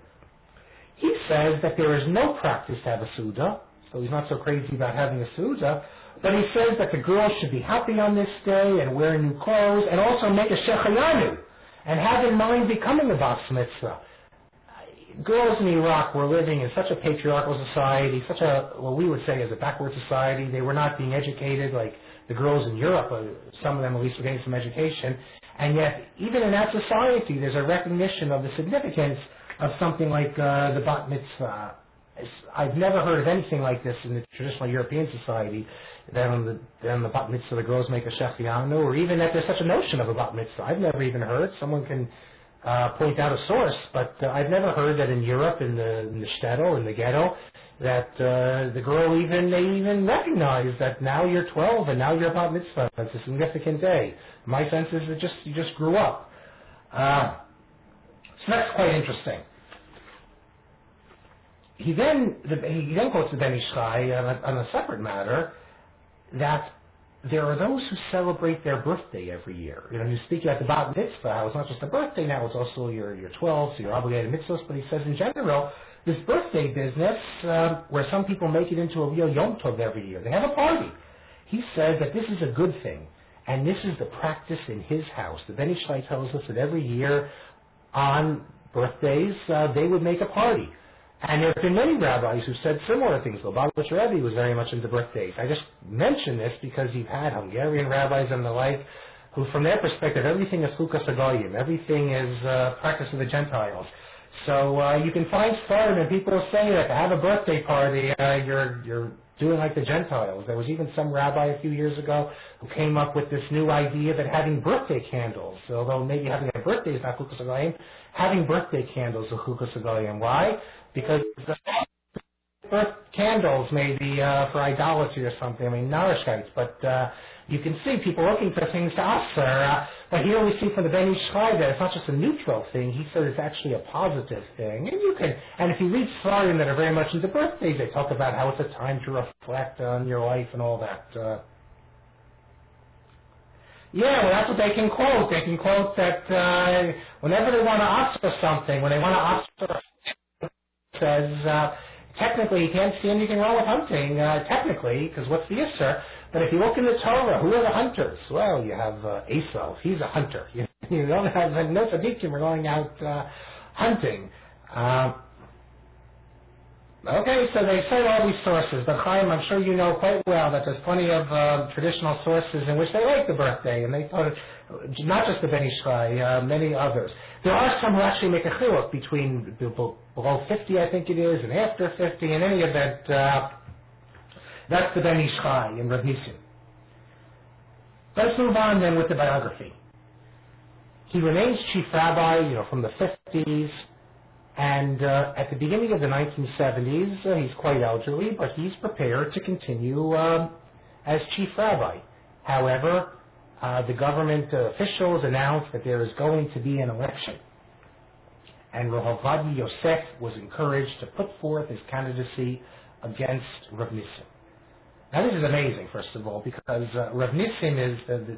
He says that there is no practice to have a Suda, so he's not so crazy about having a Suda, but he says that the girls should be happy on this day and wear new clothes and also make a Shechayanu and have in mind becoming a Bas Mitzvah. Girls in Iraq were living in such a patriarchal society, such a, what we would say is a backward society. They were not being educated like the girls in Europe. Some of them at least were getting some education. And yet, even in that society, there's a recognition of the significance of something like the Bat Mitzvah. I've never heard of anything like this in the traditional European society, that on the Bat Mitzvah the girls make a Shechayanu, or even that there's such a notion of a Bat Mitzvah. I've never even heard. Someone can point out a source, but I've never heard that in Europe, in the shtetl, in the ghetto, that the girl they even recognize that now you're 12 and now you're Bat Mitzvah. It's a significant day. My sense is that you just grew up. So that's quite interesting. He then quotes the Ben Ish Chai on a separate matter that there are those who celebrate their birthday every year. You speak about the Bat Mitzvah, how it's not just a birthday now, it's also you're 12, so you're obligated mitzvahs, but he says in general, this birthday business, where some people make it into a real Yom Tov every year, they have a party. He says that this is a good thing, and this is the practice in his house. The Ben Ish Chai tells us that every year on birthdays, they would make a party. And there have been many rabbis who said similar things. Lubavitch Rebbe was very much into birthdays. I just mention this because you've had Hungarian rabbis and the like, who from their perspective, everything is Chukas HaGoyim, everything is practice of the Gentiles. So you can find Sfarim and people say that to have a birthday party, you're doing like the Gentiles. There was even some rabbi a few years ago who came up with this new idea that having birthday candles, although maybe having a birthday is not Chukas HaGoyim, having birthday candles is Chukas HaGoyim. Why? Because the birth candles may be for idolatry or something, Narishkites, but you can see people looking for things to offer. But here we see from the Ben Ish Chai that it's not just a neutral thing. He said it's actually a positive thing. And if you read Svarim that are very much into birthdays, they talk about how it's a time to reflect on your life and all that. Yeah, well, that's what they can quote. They can quote that whenever they want to offer something, when they want to offer, says technically you can't see anything wrong with hunting, technically, because what's the Isser? But if you look in the Torah, who are the hunters? Well, you have Esau. He's a hunter. You don't have no tzaddikim are going out hunting. Okay, so they cite all these sources, but Chaim, I'm sure you know quite well that there's plenty of traditional sources in which they like the birthday, and they thought it, not just the Ben Ish Chai, many others. There are some who actually make a chiluk between below 50, I think it is, and after 50. In any event, that's the Ben Ish Chai in Rav Nissim. Let's move on then with the biography. He remains chief rabbi, from the 50s. And at the beginning of the 1970s, he's quite elderly, but he's prepared to continue as chief rabbi. However, the government officials announced that there is going to be an election. and Rav Ovadia Yosef was encouraged to put forth his candidacy against Rav Nissim. Now this is amazing, first of all, because Rav Nissim is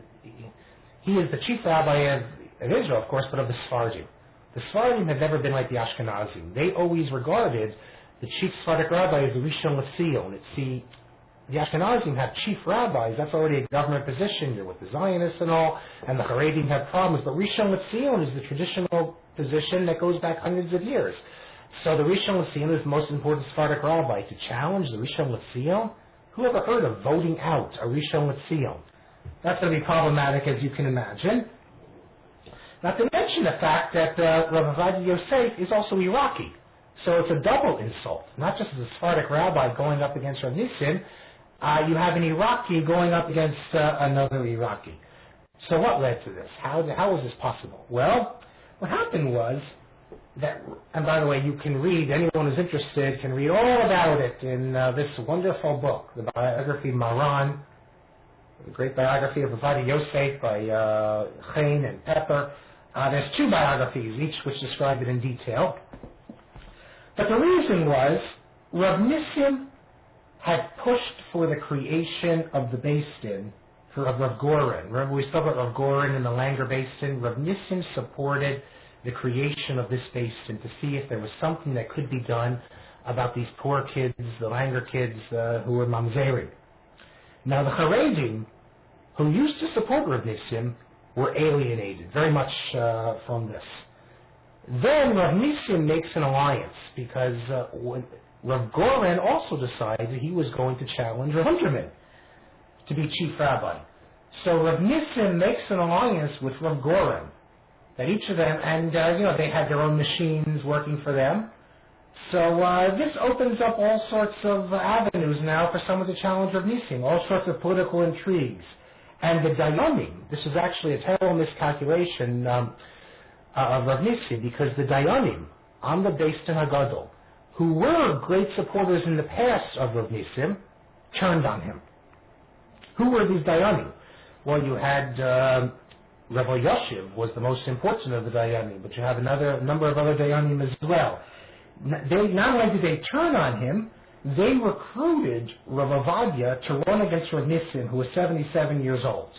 he is the chief rabbi of Israel, of course, but of the Sephardim. The Sephardim have never been like the Ashkenazim. They always regarded the chief Sephardic rabbi as the Rishon LeZion. The Ashkenazim have chief rabbis. That's already a government position. You're with the Zionists and all, and the Haredim have problems. But Rishon LeZion is the traditional position that goes back hundreds of years. So the Rishon LeZion is the most important Sephardic rabbi. To challenge the Rishon LeZion? Who ever heard of voting out a Rishon LeZion? That's going to be problematic, as you can imagine. Not to mention the fact that Rav Ovadia Yosef is also Iraqi. So it's a double insult. Not just as a Sephardic rabbi going up against Rav Nissim, you have an Iraqi going up against another Iraqi. So what led to this? How was this possible? Well, what happened was that, and by the way, you can read, anyone who's interested can read all about it in this wonderful book, the biography of Maran, the great biography of Ovadia Yosef by Chaim and Pepper. There's two biographies, each which describe it in detail. But the reason was, Rav Nissim had pushed for the creation of the Beis Din of Rav Goren. Remember we spoke about Rav Goren and the Langer Beis Din? Rav Nissim supported the creation of this Beis Din to see if there was something that could be done about these poor kids, the Langer kids who were mamzerim. Now the Haredim, who used to support Rav Nissim, were alienated very much from this. Then Rav Nissim makes an alliance because Rav Goren also decided he was going to challenge Rav Unterman to be chief rabbi. So Rav Nissim makes an alliance with Rav Goren, that each of them, and they had their own machines working for them. So this opens up all sorts of avenues now for someone to challenge Rav Nissim, all sorts of political intrigues. And the Dayanim, this is actually a terrible miscalculation of Rav Nissim, because the Dayanim on the Beis Din HaGadol, who were great supporters in the past of Rav Nissim, turned on him. Who were these Dayanim? Well, you had Rav Yoshiv was the most important of the Dayanim, but you have another number of other Dayanim as well. Not only did they turn on him, they recruited Rav Ovadia to run against Rav Nissim, who was 77 years old.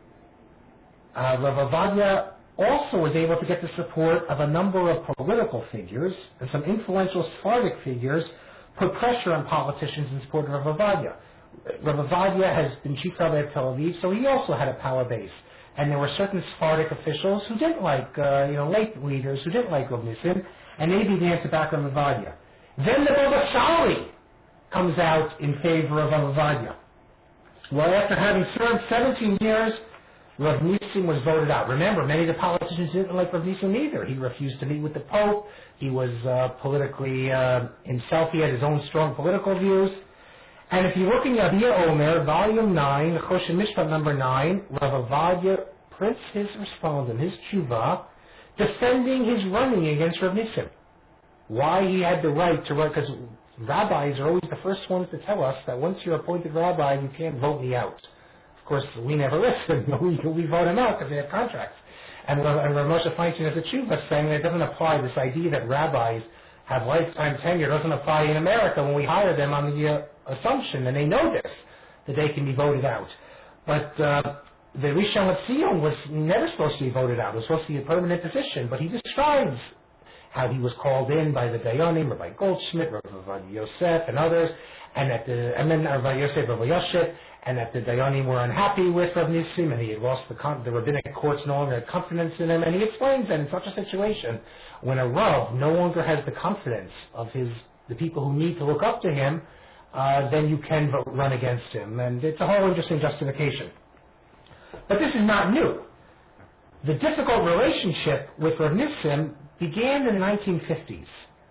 Rav Ovadia also was able to get the support of a number of political figures, and some influential Sephardic figures put pressure on politicians in support of Rav Ovadia. Rav Ovadia has been chief rabbi of Tel Aviv, so he also had a power base. And there were certain Sephardic officials who didn't like, late leaders who didn't like Rav Nissim, and they began to back Rav Ovadia. Then the Baba Sali comes out in favor of Rav Ovadia. Well, after having served 17 years, Rav Nissim was voted out. Remember, many of the politicians didn't like Rav Nissim either. He refused to meet with the Pope. He was politically himself. He had his own strong political views. And if you're looking at Yavia Omer, Volume 9, Choshen Mishpat number 9, Rav Ovadia prints his respondent, his tshuva, defending his running against Rav Nissim. Why he had the right to run, because rabbis are always the first ones to tell us that once you're appointed rabbi, you can't vote me out. Of course, we never listen. We vote him out because they have contracts. And Rav Moshe Feinstein has a tshuva saying that it doesn't apply, this idea that rabbis have lifetime tenure doesn't apply in America when we hire them on the assumption, and they know this, that they can be voted out. But the Rishon LeZion was never supposed to be voted out. It was supposed to be a permanent position. But he describes how he was called in by the Dayanim, Rabbi Goldschmidt, Rabbi Ovadia Yosef, and others, and then Rabbi Yosef, Rabbi Yosef, and that the Dayanim were unhappy with Rav Nissim, and he had lost the rabbinic courts no longer had confidence in him. And he explains that in such a situation, when a Rav no longer has the confidence of the people who need to look up to him, then you can run against him. And it's a whole interesting justification. But this is not new. The difficult relationship with Rav Nissim began in the 1950s.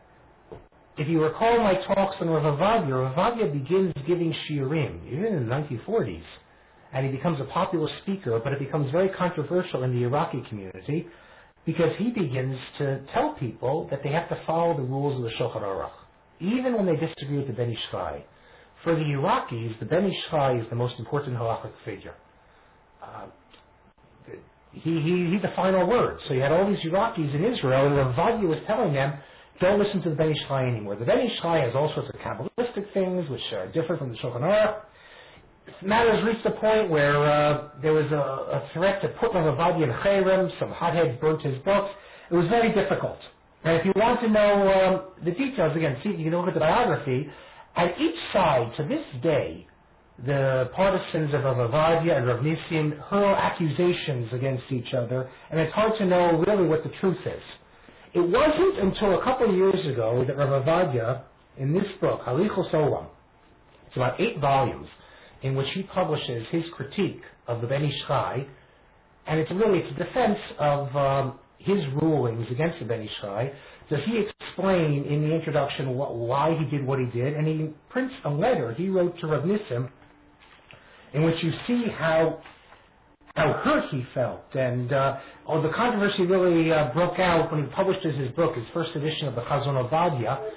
If you recall my talks on Rav Ovadia begins giving shiurim, even in the 1940s, and he becomes a popular speaker, but it becomes very controversial in the Iraqi community, because he begins to tell people that they have to follow the rules of the Shulchan Aruch, even when they disagree with the Ben Ish Chai. For the Iraqis, the Ben Ish Chai is the most important halachic figure. he the final word. So you had all these Iraqis in Israel, and Rav Ovadia was telling them, don't listen to the Ben Ish Chai anymore. The Ben Ish Chai has all sorts of Kabbalistic things which are different from the Shulchan Aruch. Matters reached the point where there was a threat to put Rav Ovadia in Cherem. Some hothead burnt his books. It was very difficult. And if you want to know the details, again, see, you can look at the biography. At each side, to this day, the partisans of Rav Ovadia and Rav Nissim hurl accusations against each other, and it's hard to know really what the truth is. It wasn't until a couple of years ago that Rav Ovadia, in this book, Halichos Olam, it's about 8 volumes, in which he publishes his critique of the Ben Ish Chai, and it's a defense of his rulings against the Ben Ish Chai. Does he explain in the introduction why he did what he did, and he prints a letter he wrote to Rav Nissim, in which you see how hurt he felt, and the controversy really broke out when he published his book, his first edition of the Chazon Ovadia,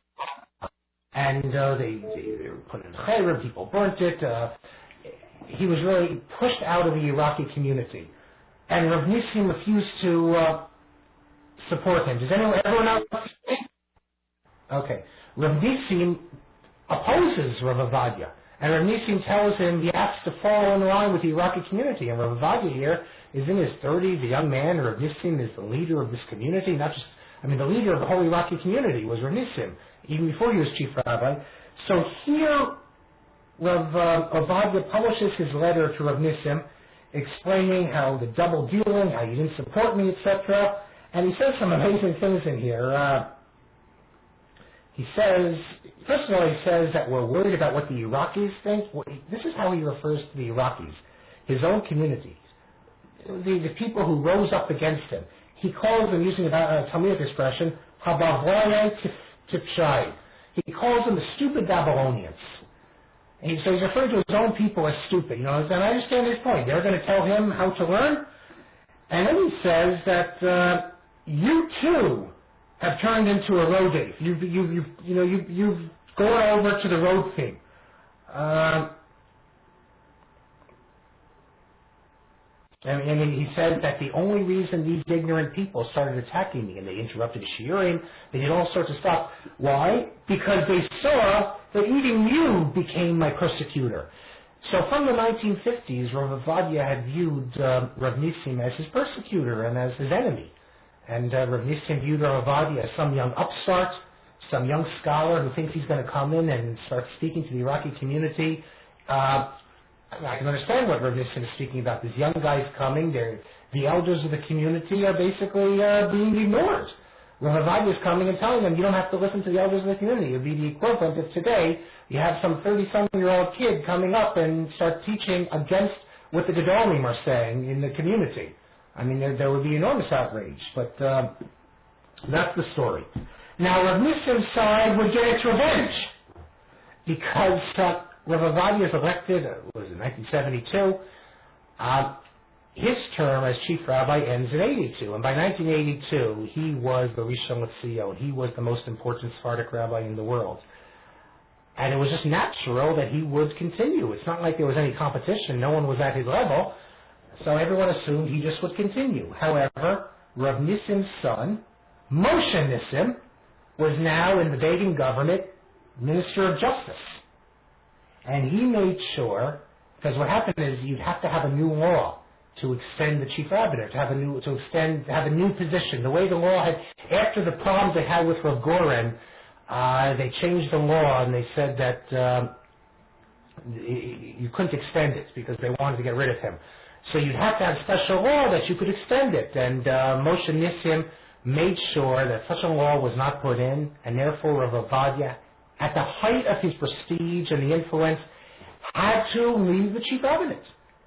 and they were put in Cherem, people burnt it. He was really pushed out of the Iraqi community, and Rav Nissim refused to support him. Does everyone else? Okay, Rav Nissim opposes Rav Ovadia. And Rav Nissim tells him he has to fall in line with the Iraqi community. And Rav Ovadia here is in his 30s, a young man, and Rav Nissim is the leader of this community. The leader of the whole Iraqi community was Rav Nissim, even before he was chief rabbi. So here, Rav Ovadia publishes his letter to Rav Nissim, explaining how the double dealing, how you didn't support me, etc. And he says some amazing things in here. He says, first of all, he says that we're worried about what the Iraqis think. This is how he refers to the Iraqis, his own community, the people who rose up against him. He calls them, using a Talmudic expression, Habavlayai Tipshai. He calls them the stupid Babylonians. And so he's referring to his own people as stupid. And I understand his point. They're going to tell him how to learn. And then he says that you too have turned into a roadie. You've gone over to the road thing. And he said that the only reason these ignorant people started attacking me, and they interrupted Shiurim, they did all sorts of stuff. Why? Because they saw that even you became my persecutor. So from the 1950s, Rav Ovadia had viewed Rav Nissim as his persecutor and as his enemy. And Rav Nissim viewed Rav Ovadia as some young upstart, some young scholar who thinks he's going to come in and start speaking to the Iraqi community. I can understand what Rav Nissim is speaking about. These young guys coming, the elders of the community are basically being ignored. Rav Ovadia is coming and telling them, you don't have to listen to the elders of the community. It would be the equivalent if today you have some 30-something-year-old kid coming up and start teaching against what the Gedolim are saying in the community. There would be enormous outrage, but that's the story. Now, Rav Nissim's side would get its revenge, because Rav Ovadia is elected, was it 1972? His term as chief rabbi ends in 82, and by 1982, he was the Rishon LeZion. He was the most important Sephardic rabbi in the world. And it was just natural that he would continue. It's not like there was any competition. No one was at his level. So everyone assumed he just would continue. However, Rav Nissim's son, Moshe Nissim, was now in the Begin government Minister of Justice. And he made sure, because what happened is you'd have to have a new law to extend the chief rabbinate, to have a new position. The way the law had, after the problems they had with Rav Goren, they changed the law and they said that you couldn't extend it because they wanted to get rid of him. So you'd have to have special law that you could extend it. And Moshe Nissim made sure that such a law was not put in, and therefore Rav Ovadia, at the height of his prestige and the influence, had to leave the chief rabbinate.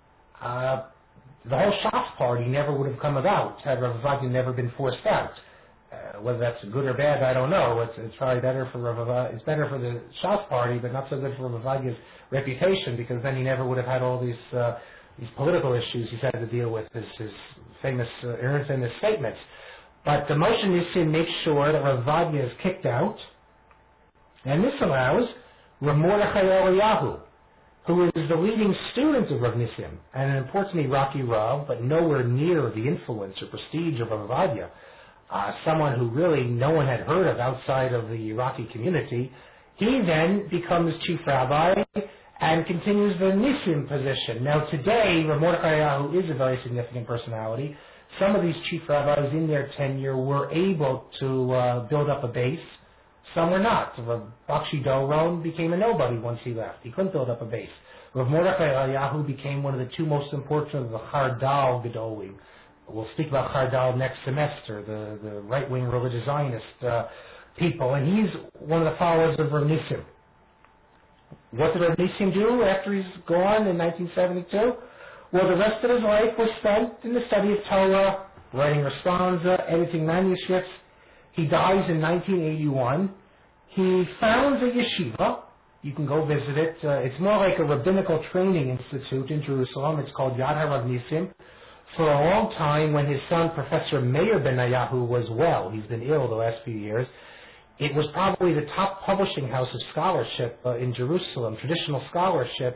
The whole Shas party never would have come about had Rav Ovadia never been forced out. Whether that's good or bad, I don't know. It's probably better for Rav Ovadia. It's better for the Shas party, but not so good for Rav Ovadia's reputation, because then he never would have had all these political issues he's had to deal with, his famous statements. But the Moshe Nissim makes sure that Rav Ovadia is kicked out, and this allows Rav Mordechai Eliyahu who is the leading student of Rav Nissim, and an important Iraqi Rav, but nowhere near the influence or prestige of Rav Ovadia, someone who really no one had heard of outside of the Iraqi community. He then becomes chief rabbi and continues the Nissim position. Now today, Rav Mordechai Eliyahu is a very significant personality. Some of these chief rabbis in their tenure were able to build up a base. Some were not. Rav Bakshi Doron became a nobody once he left. He couldn't build up a base. Rav Mordechai Eliyahu became one of the two most important of the Chardal Gedolim. We'll speak about Chardal next semester, the right-wing religious Zionist people, and he's one of the followers of Rav Nissim. What did Rav Nissim do after he's gone in 1972? Well, the rest of his life was spent in the study of Torah, writing responsa, editing manuscripts. He dies in 1981. He founds a yeshiva. You can go visit it. It's more like a rabbinical training institute in Jerusalem. It's called Yad HaRav Nissim. For a long time, when his son, Professor Meir Benayahu, was well, he's been ill the last few years, it was probably the top publishing house of scholarship in Jerusalem, traditional scholarship.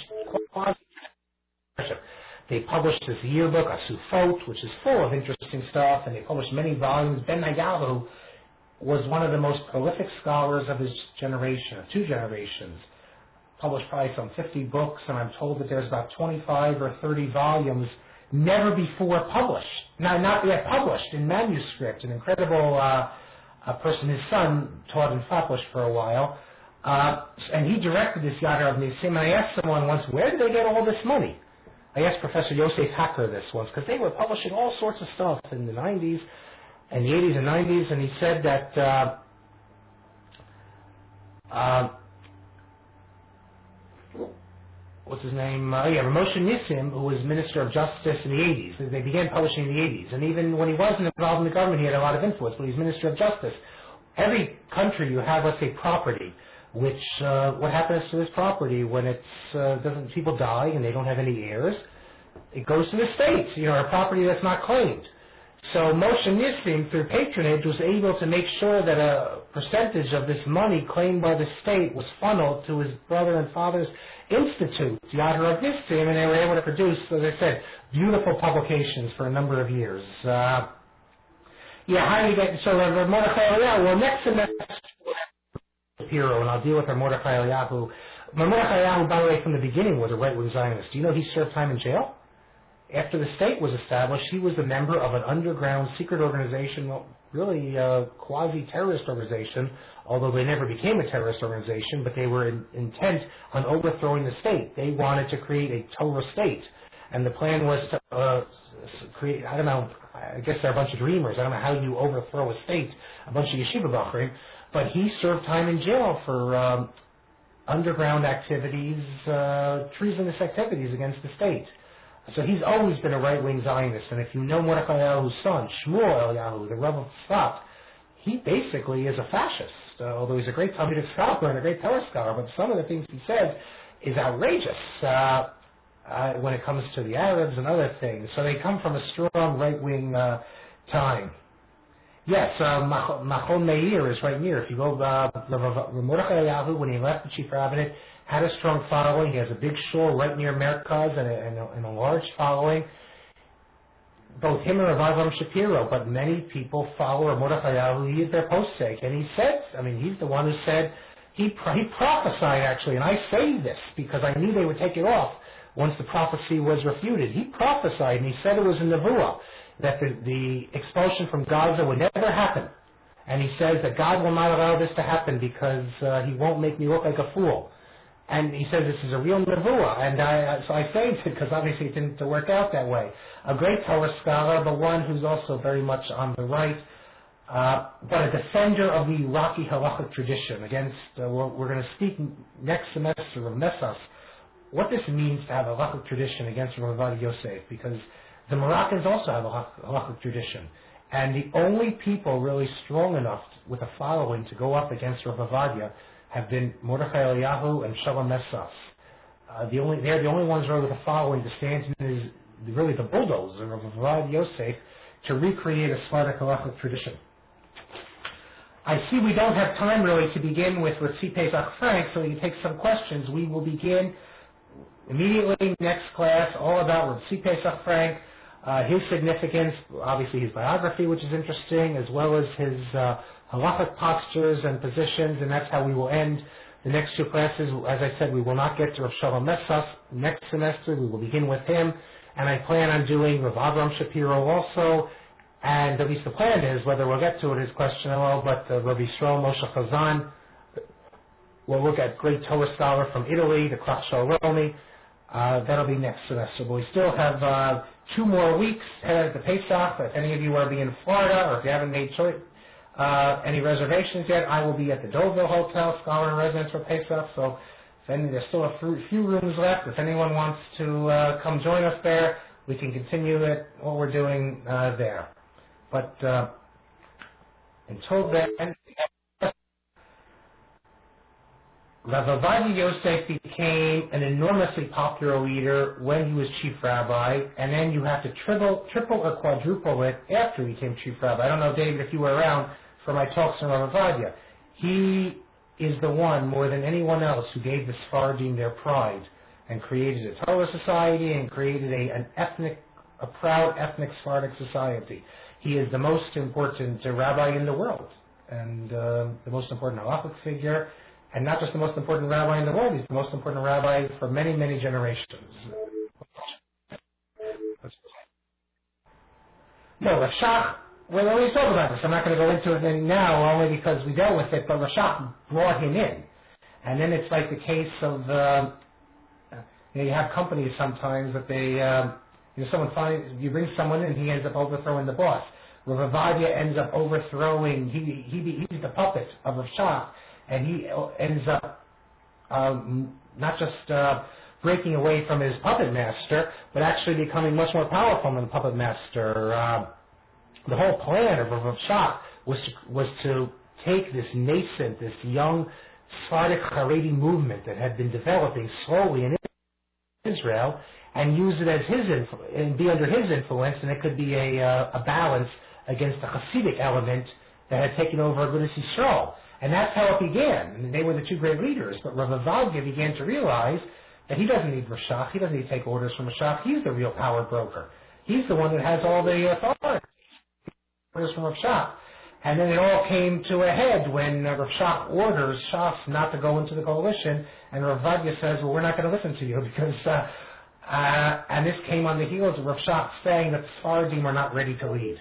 They published this yearbook, Asufot, which is full of interesting stuff, and they published many volumes. Benayahu was one of the most prolific scholars of his generation, of two generations. Published probably some 50 books, and I'm told that there's about 25 or 30 volumes never before published. Now, not yet published in manuscript. An incredible person, his son, taught in Flatbush for a while, and he directed this Yad HaRav Nissim. And I asked someone once, where did they get all this money? I asked Professor Yosef Hacker this once, because they were publishing all sorts of stuff in the 90s, and the 80s and 90s, and he said that what's his name? Moshe Nissim, who was Minister of Justice in the 80s. They began publishing in the 80s. And even when he wasn't involved in the government, he had a lot of influence, but he's Minister of Justice. Every country you have, let's say, property, which, what happens to this property when it's, people die and they don't have any heirs? It goes to the states, a property that's not claimed. So Moshe Nissim, through patronage, was able to make sure that a percentage of this money claimed by the state was funneled to his brother and father's institute, Yad HaRav Nissim, and they were able to produce, as I said, beautiful publications for a number of years. How do you get, so Rav Mordechai Eliyahu, well, next semester, Shapiro, and I'll deal with Rav Mordechai Eliyahu. Rav Mordechai Eliyahu, by the way, from the beginning was a right-wing Zionist. Do you know he served time in jail? After the state was established, he was a member of an underground secret organization, really quasi-terrorist organization, although they never became a terrorist organization, but they were intent on overthrowing the state. They wanted to create a Torah state. And the plan was to create, I don't know, I guess they're a bunch of dreamers. I don't know how you overthrow a state, a bunch of yeshiva bachrim. But he served time in jail for underground activities, treasonous activities against the state. So he's always been a right-wing Zionist. And if you know Mordechai Eliyahu's son, Shmuel Eliyahu, the Rebbe of Tzfat, he basically is a fascist. Although he's a great Talmudic scholar and a great Torah scholar, but some of the things he said is outrageous. When it comes to the Arabs and other things. So they come from a strong right-wing time. Yes, Machon Meir is right near. If you go, Mordechai Eliyahu, when he left the chief rabbinate, had a strong following. He has a big shul right near Merkaz and a large following. Both him and Rav Avram Shapiro, but many people follow Mordechai Eliyahu. He is their postsec. And he said, he's the one who said, he prophesied actually, and I say this because I knew they would take it off once the prophecy was refuted. He prophesied, and he said it was in Nevuah, that the expulsion from Gaza would never happen. And he says that God will not allow this to happen because he won't make me look like a fool. And he says this is a real Nevuah. And so I say it because obviously it didn't work out that way. A great Torah scholar, but one who's also very much on the right, but a defender of the Iraqi halachic tradition. Against, we're going to speak next semester of Messas, what this means to have a halachic tradition against Rav Ovadia Yosef, because the Moroccans also have a halachic tradition. And the only people really strong enough with a following to go up against Rav Ovadia have been Mordechai Eliyahu and Shalom Messas. They're the only ones really with a following to stand in really the bulldozer of Rav Ovadia Yosef to recreate a Sephardic halachic tradition. I see we don't have time really to begin with Ritzi Pesach Frank, so we can take some questions. We will begin immediately next class, all about Rav Pesach Frank, his significance, obviously his biography, which is interesting, as well as his halachic postures and positions, and that's how we will end the next two classes. As I said, we will not get to Rav Shalom Messas next semester. We will begin with him, and I plan on doing Rav Avram Shapiro also, and at least the plan is, whether we'll get to it is questionable, but Rav Yisrael Moshe Chazan will look at great Torah scholar from Italy, the Krach Shalromi. That'll be next semester. But we still have 2 more weeks ahead of the Pesach. If any of you are in Florida, or if you haven't made any reservations yet, I will be at the Deauville Hotel, scholar in residence for Pesach. So there's still a few rooms left. If anyone wants to come join us there, we can continue what we're doing there. But until then, Rav Ovadia Yosef became an enormously popular leader when he was chief rabbi, and then you have to triple or quadruple it after he became chief rabbi. I don't know, David, if you were around for my talks on Rav Ovadia. He is the one, more than anyone else, who gave the Sephardim their pride and created a Torah society and created a proud ethnic Sephardic society. He is the most important rabbi in the world, and the most important halachic figure. And not just the most important rabbi in the world, he's the most important rabbi for many, many generations. No, Rav Shach, we always talk about this. I'm not going to go into it now, only because we dealt with it, but Rav Shach brought him in. And then it's like the case of, you have companies sometimes that they, you bring someone in and he ends up overthrowing the boss. Rav Ovadia ends up overthrowing, he's the puppet of Rav Shach. And he ends up not just breaking away from his puppet master, but actually becoming much more powerful than the puppet master. The whole plan of Rav Shach was to take this nascent, this young Sephardic Haredi movement that had been developing slowly in Israel, and use it as his influence, and be under his influence, and it could be a balance against the Hasidic element that had taken over Agudas Yisrael. And that's how it began. And they were the two great leaders. But Rav Ovadia began to realize that he doesn't need Rav Shach. He doesn't need to take orders from Rav Shach. He's the real power broker. He's the one that has all the authority. Orders from Rav Shach. And then it all came to a head when Rav Shach orders Shas not to go into the coalition. And Rav Ovadia says, well, we're not going to listen to you because... and this came on the heels of Rav Shach saying that the Sephardim are not ready to lead.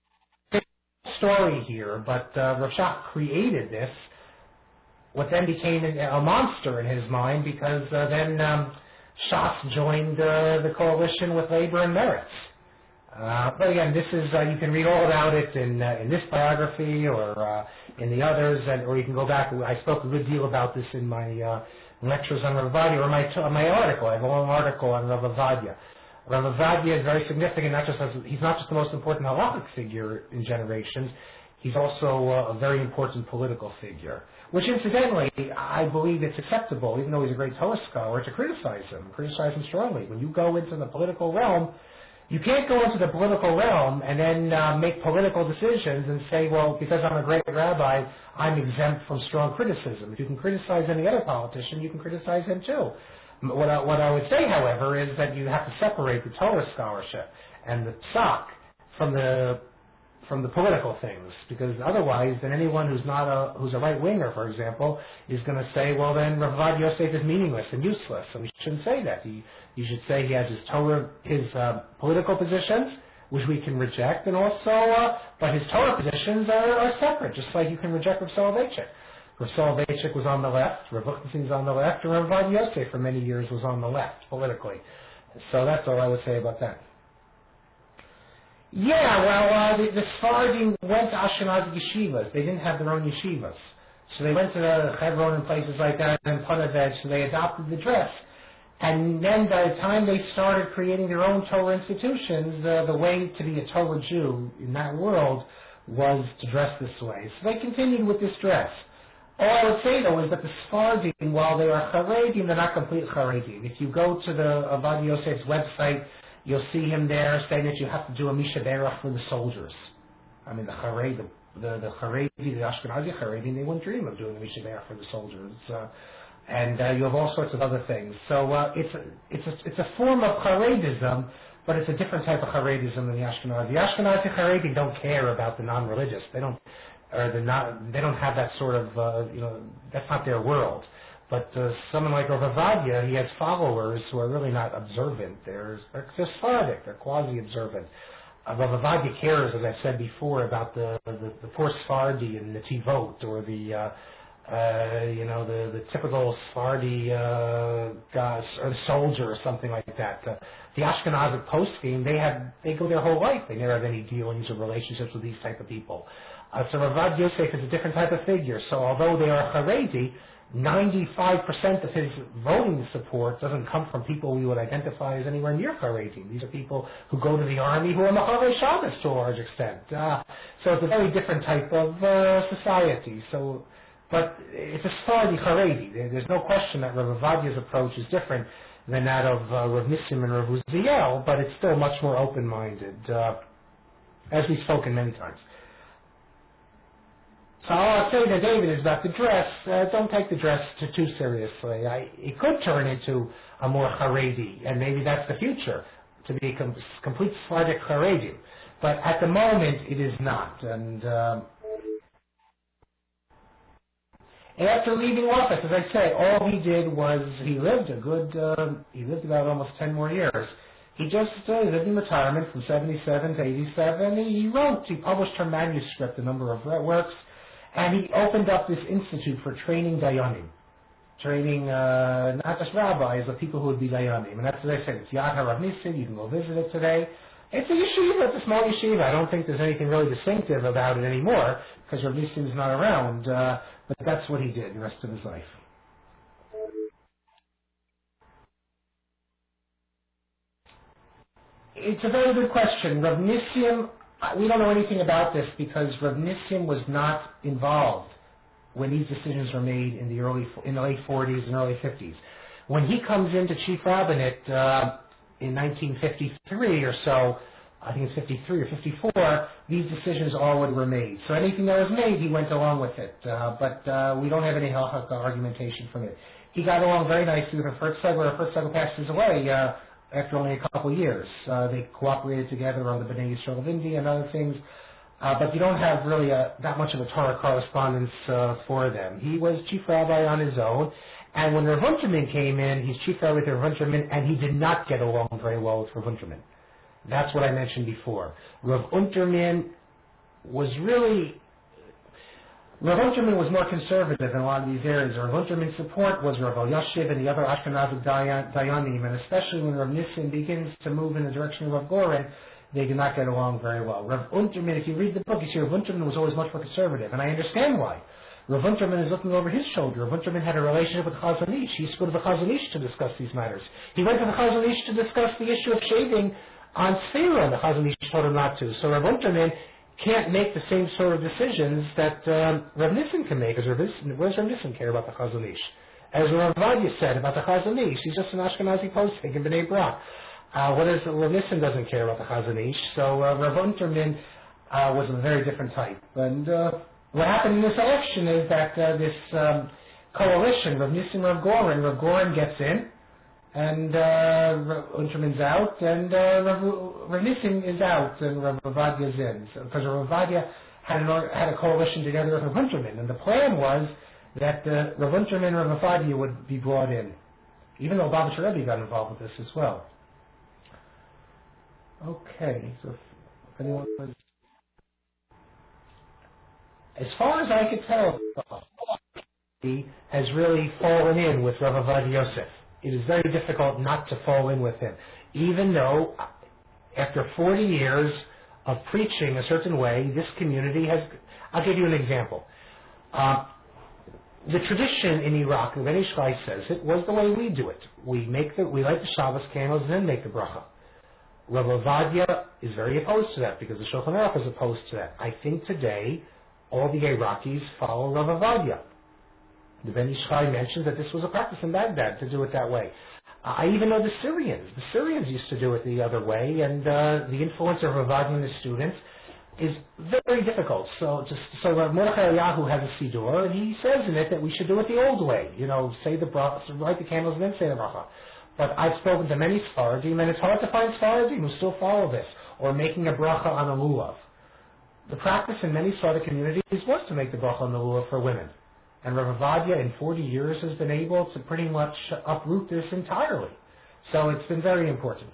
Story here, but Rav Shach created this, what then became a monster in his mind, because then Shas joined the coalition with Labor and Meretz. But again, this is you can read all about it in this biography or in the others, or you can go back. I spoke a good deal about this in my lectures on Rav Ovadia, or my article. I have a long article on Rav Ovadia. Rav Ovadia is very significant, he's not just the most important halachic figure in generations, he's also a very important political figure. Which incidentally, I believe it's acceptable, even though he's a great Torah scholar, to criticize him strongly. When you go into the political realm, you can't go into the political realm and then make political decisions and say, well, because I'm a great rabbi, I'm exempt from strong criticism. If you can criticize any other politician, you can criticize him too. What I would say, however, is that you have to separate the Torah scholarship and the psak from the political things, because otherwise, then anyone who's a right winger, for example, is going to say, well, then Rav Ovadia Yosef is meaningless and useless, and we shouldn't say that. You should say he has his Torah, his political positions, which we can reject, and also, but his Torah positions are separate, just like you can reject Rav Soloveitchik. Rav Soloveitchik was on the left, Rav Lichtenstein's on the left, and Rav Ovadia Yosef for many years was on the left, politically. So that's all I would say about that. Yeah, well, the Sephardim went to Ashkenazi yeshivas. They didn't have their own yeshivas. So they went to the Hebron and places like that, and Poneved, so they adopted the dress. And then by the time they started creating their own Torah institutions, the way to be a Torah Jew in that world was to dress this way. So they continued with this dress. All I would say, though, is that the Sephardim, while they are Charedim, they're not complete Charedim. If you go to the Ovadia Yosef's website, you'll see him there saying that you have to do a Misha Berach for the soldiers. I mean, the Charedi, the Ashkenazi Charedim, they wouldn't dream of doing a Misha Berach for the soldiers. and you have all sorts of other things. So it's a form of Haredism, but it's a different type of Haredism than the Ashkenazi. The Ashkenazi Haredi don't care about the non-religious. They don't have that sort of that's not their world. But someone like Rav Ovadia, he has followers who are really not observant. They're Sephardic. They're quasi-observant. Rav Ovadia cares, as I said before, about the poor Sephardi in Netivot, or the typical Sephardi guy, or soldier, or something like that. The Ashkenazic post-game, they go their whole life. They never have any dealings or relationships with these type of people. So Rav Ovadia Yosef is a different type of figure. So although they are Haredi, 95% of his voting support doesn't come from people we would identify as anywhere near Haredi. These are people who go to the army who are Machavei Shabbos to a large extent. So it's a very different type of society. But it's a Sephardi Haredi. There's no question that Rav Ovadia's approach is different than that of Rav Nissim and Rav Uziel, but it's still much more open-minded, as we've spoken many times. So all I'll say to David is about the dress. Don't take the dress too seriously. It could turn into a more Haredi, and maybe that's the future, to be a complete Sephardic Haredi. But at the moment, it is not. And after leaving office, as I say, all he did was he lived about almost 10 more years. He just lived in retirement from 77 to 87. He published her manuscript, a number of works. And he opened up this institute for training Dayanim. Training not just rabbis, but people who would be Dayanim. And that's what I said. It's Yad HaRav Nissim. You can go visit it today. It's a yeshiva. It's a small yeshiva. I don't think there's anything really distinctive about it anymore, because Rav Nissim is not around. But that's what he did the rest of his life. It's a very good question. Rav Nissim, we don't know anything about this because Rav Nissim was not involved when these decisions were made in the late 40s and early 50s. When he comes into chief rabbinate in 1953 or so, I think it's 53 or 54, these decisions all were made. So anything that was made, he went along with it. But we don't have any halakha argumentation from it. He got along very nicely with Herfurth Segler. Herfurth Segler passes away after only a couple of years. They cooperated together on the B'nai Yisrael of India and other things. But you don't have really that much of a Torah correspondence for them. He was chief rabbi on his own. And when Rav Unterman came in, he's chief rabbi with Rav Unterman, and he did not get along very well with Rav Unterman. That's what I mentioned before. Rav Unterman was more conservative in a lot of these areas. Rav Unterman's support was Rav Elyashiv and the other Ashkenazic Dayanim, and especially when Rav Nissim begins to move in the direction of Rav Goren, they do not get along very well. Rav Unterman, if you read the book, you see Rav Unterman was always much more conservative, and I understand why. Rav Unterman is looking over his shoulder. Rav Unterman had a relationship with Chazon Ish. He used to go to the Chazon Ish to discuss these matters. He went to the Chazon Ish to discuss the issue of shaving on Sfira, and the Chazon Ish told him not to. So Rav Unterman can't make the same sort of decisions that Rav Nissim can make. What does Rav Nissim care about the Chazon Ish? As Rav Ovadia said about the Chazon Ish, he's just an Ashkenazi posting in B'nai Brak. Rav Nissim doesn't care about the Chazon Ish, so Rav Unterman was a very different type. And what happened in this election is that this coalition, Rav Nissim, Rav Goren gets in, and Rav Unterman's out, and Rav Nissim is out, and Rav Ovadia is in. So, because Rav Ovadia had a coalition together with Rav Unterman, and the plan was that Rav Unterman and Rav Ovadia would be brought in, even though Baba Rebbe got involved with this as well. Okay, so if anyone was... As far as I could tell, he has really fallen in with Rav Ovadia Yosef. It is very difficult not to fall in with him, even though after 40 years of preaching a certain way, this community has... I'll give you an example. The tradition in Iraq, the Ben Ish Chai says it, was the way we do it. We light the Shabbos candles and then make the bracha. Rav Ovadia is very opposed to that because the Shulchan Aruch is opposed to that. I think today all the Iraqis follow Rav Ovadia. The Ben Ish Chai mentions that this was a practice in Baghdad to do it that way. I even know the Syrians. The Syrians used to do it the other way, and the influence of Rav Ovadia and his students is very difficult. So Mordechai Eliyahu has a siddur, and he says in it that we should do it the old way. Say the bracha, light the candles, and then say the bracha. But I've spoken to many Sfaradim, and it's hard to find Sfaradim who still follow this, or making a bracha on a lulav. The practice in many Sephardic communities was to make the bracha on the lulav for women. And Rav Ovadia in 40 years has been able to pretty much uproot this entirely. So it's been very important.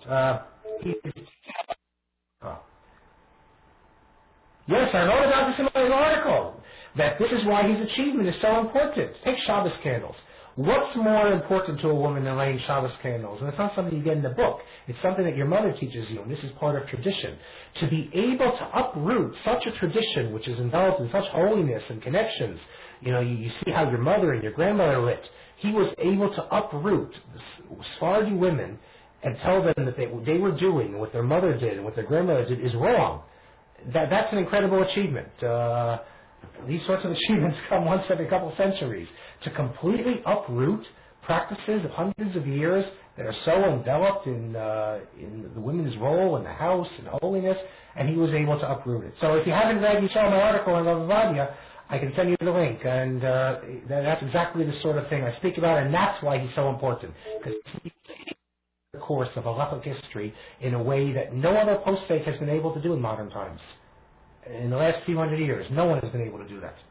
Yes, I wrote about this in my article, that this is why his achievement is so important. Take Shabbos candles. What's more important to a woman than lighting Shabbos candles? And it's not something you get in the book. It's something that your mother teaches you, and this is part of tradition. To be able to uproot such a tradition, which is enveloped in such holiness and connections, you see how your mother and your grandmother lit. He was able to uproot Sephardi women and tell them that what they were doing, and what their mother did, and what their grandmother did is wrong. That's an incredible achievement. These sorts of achievements come once every couple of centuries. To completely uproot practices of hundreds of years that are so enveloped in the women's role in the house and holiness, and he was able to uproot it. So if you haven't read, you saw my article on Rav Ovadia, I can send you the link, and that's exactly the sort of thing I speak about, and that's why he's so important. Because the course of halachic history in a way that no other poststate has been able to do in modern times. In the last few hundred years, no one has been able to do that.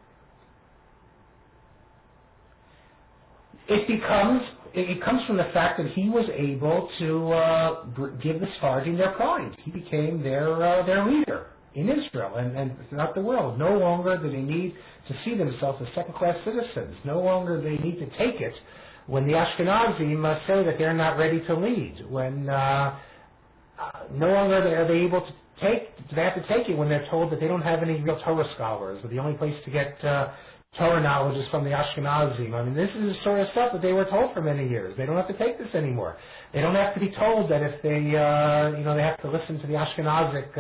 It comes from the fact that he was able to give the Sephardim their pride. He became their leader in Israel and throughout the world. No longer do they need to see themselves as second-class citizens. No longer do they need to take it when the Ashkenazim say that they're not ready to lead. When no longer are they able to they have to take it when they're told that they don't have any real Torah scholars, but the only place to get Torah knowledge is from the Ashkenazim. I mean, this is the sort of stuff that they were told for many years. They don't have to take this anymore. They don't have to be told that if they, they have to listen to the Ashkenazic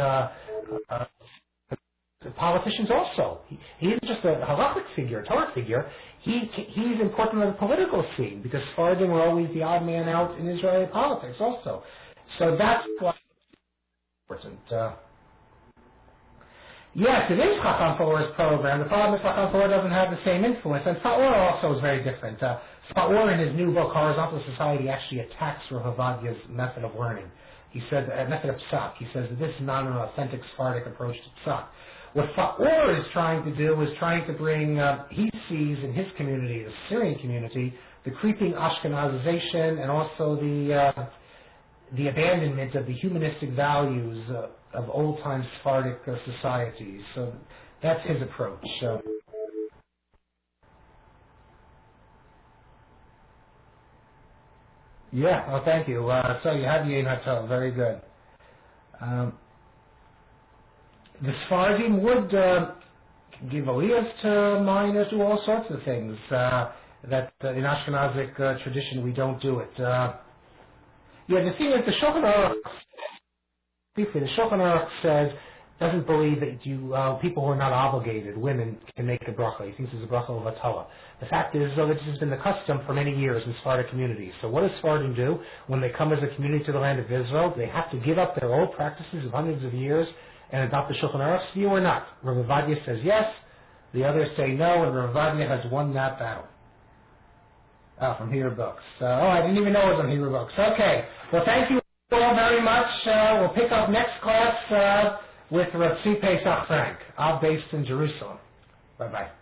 politicians also. He isn't just a halachic figure, a Torah figure. He's important on the political scene because Sephardim were always the odd man out in Israeli politics also. So that's why it's important. Yes, it is Chacham Foror's program. The problem is Chacham Foror doesn't have the same influence, and Foror also is very different. Foror in his new book, Horizontal Society, actually attacks Rav Ovadia's method of learning. He said, method of psak. He says that this is not an authentic Sephardic approach to psak. What Foror is trying to do is trying to bring, he sees in his community, the Syrian community, the creeping Ashkenazization and also the abandonment of the humanistic values of old-time Sephardic societies. So that's his approach. Yeah, oh, thank you. So you have Yein Hatov, very good. The Sephardim would give aliyahs to minors, do all sorts of things that in Ashkenazic tradition we don't do it. The thing is, the Shulchan Aruch says, doesn't believe that people who are not obligated, women, can make a bracha. He thinks it's a bracha of Atala. The fact is, though, that this has been the custom for many years in Sephardic communities. So what does Sephardim do when they come as a community to the land of Israel? They have to give up their old practices of hundreds of years and adopt the Shulchan Aruch's view or not. Rav Ovadia says yes, the others say no, and Rav Ovadia has won that battle. From Hebrew Books. I didn't even know it was on Hebrew Books. Okay. Well, thank you all very much. We'll pick up next class with Rav Tzvi Pesach Frank. I'm based in Jerusalem. Bye-bye.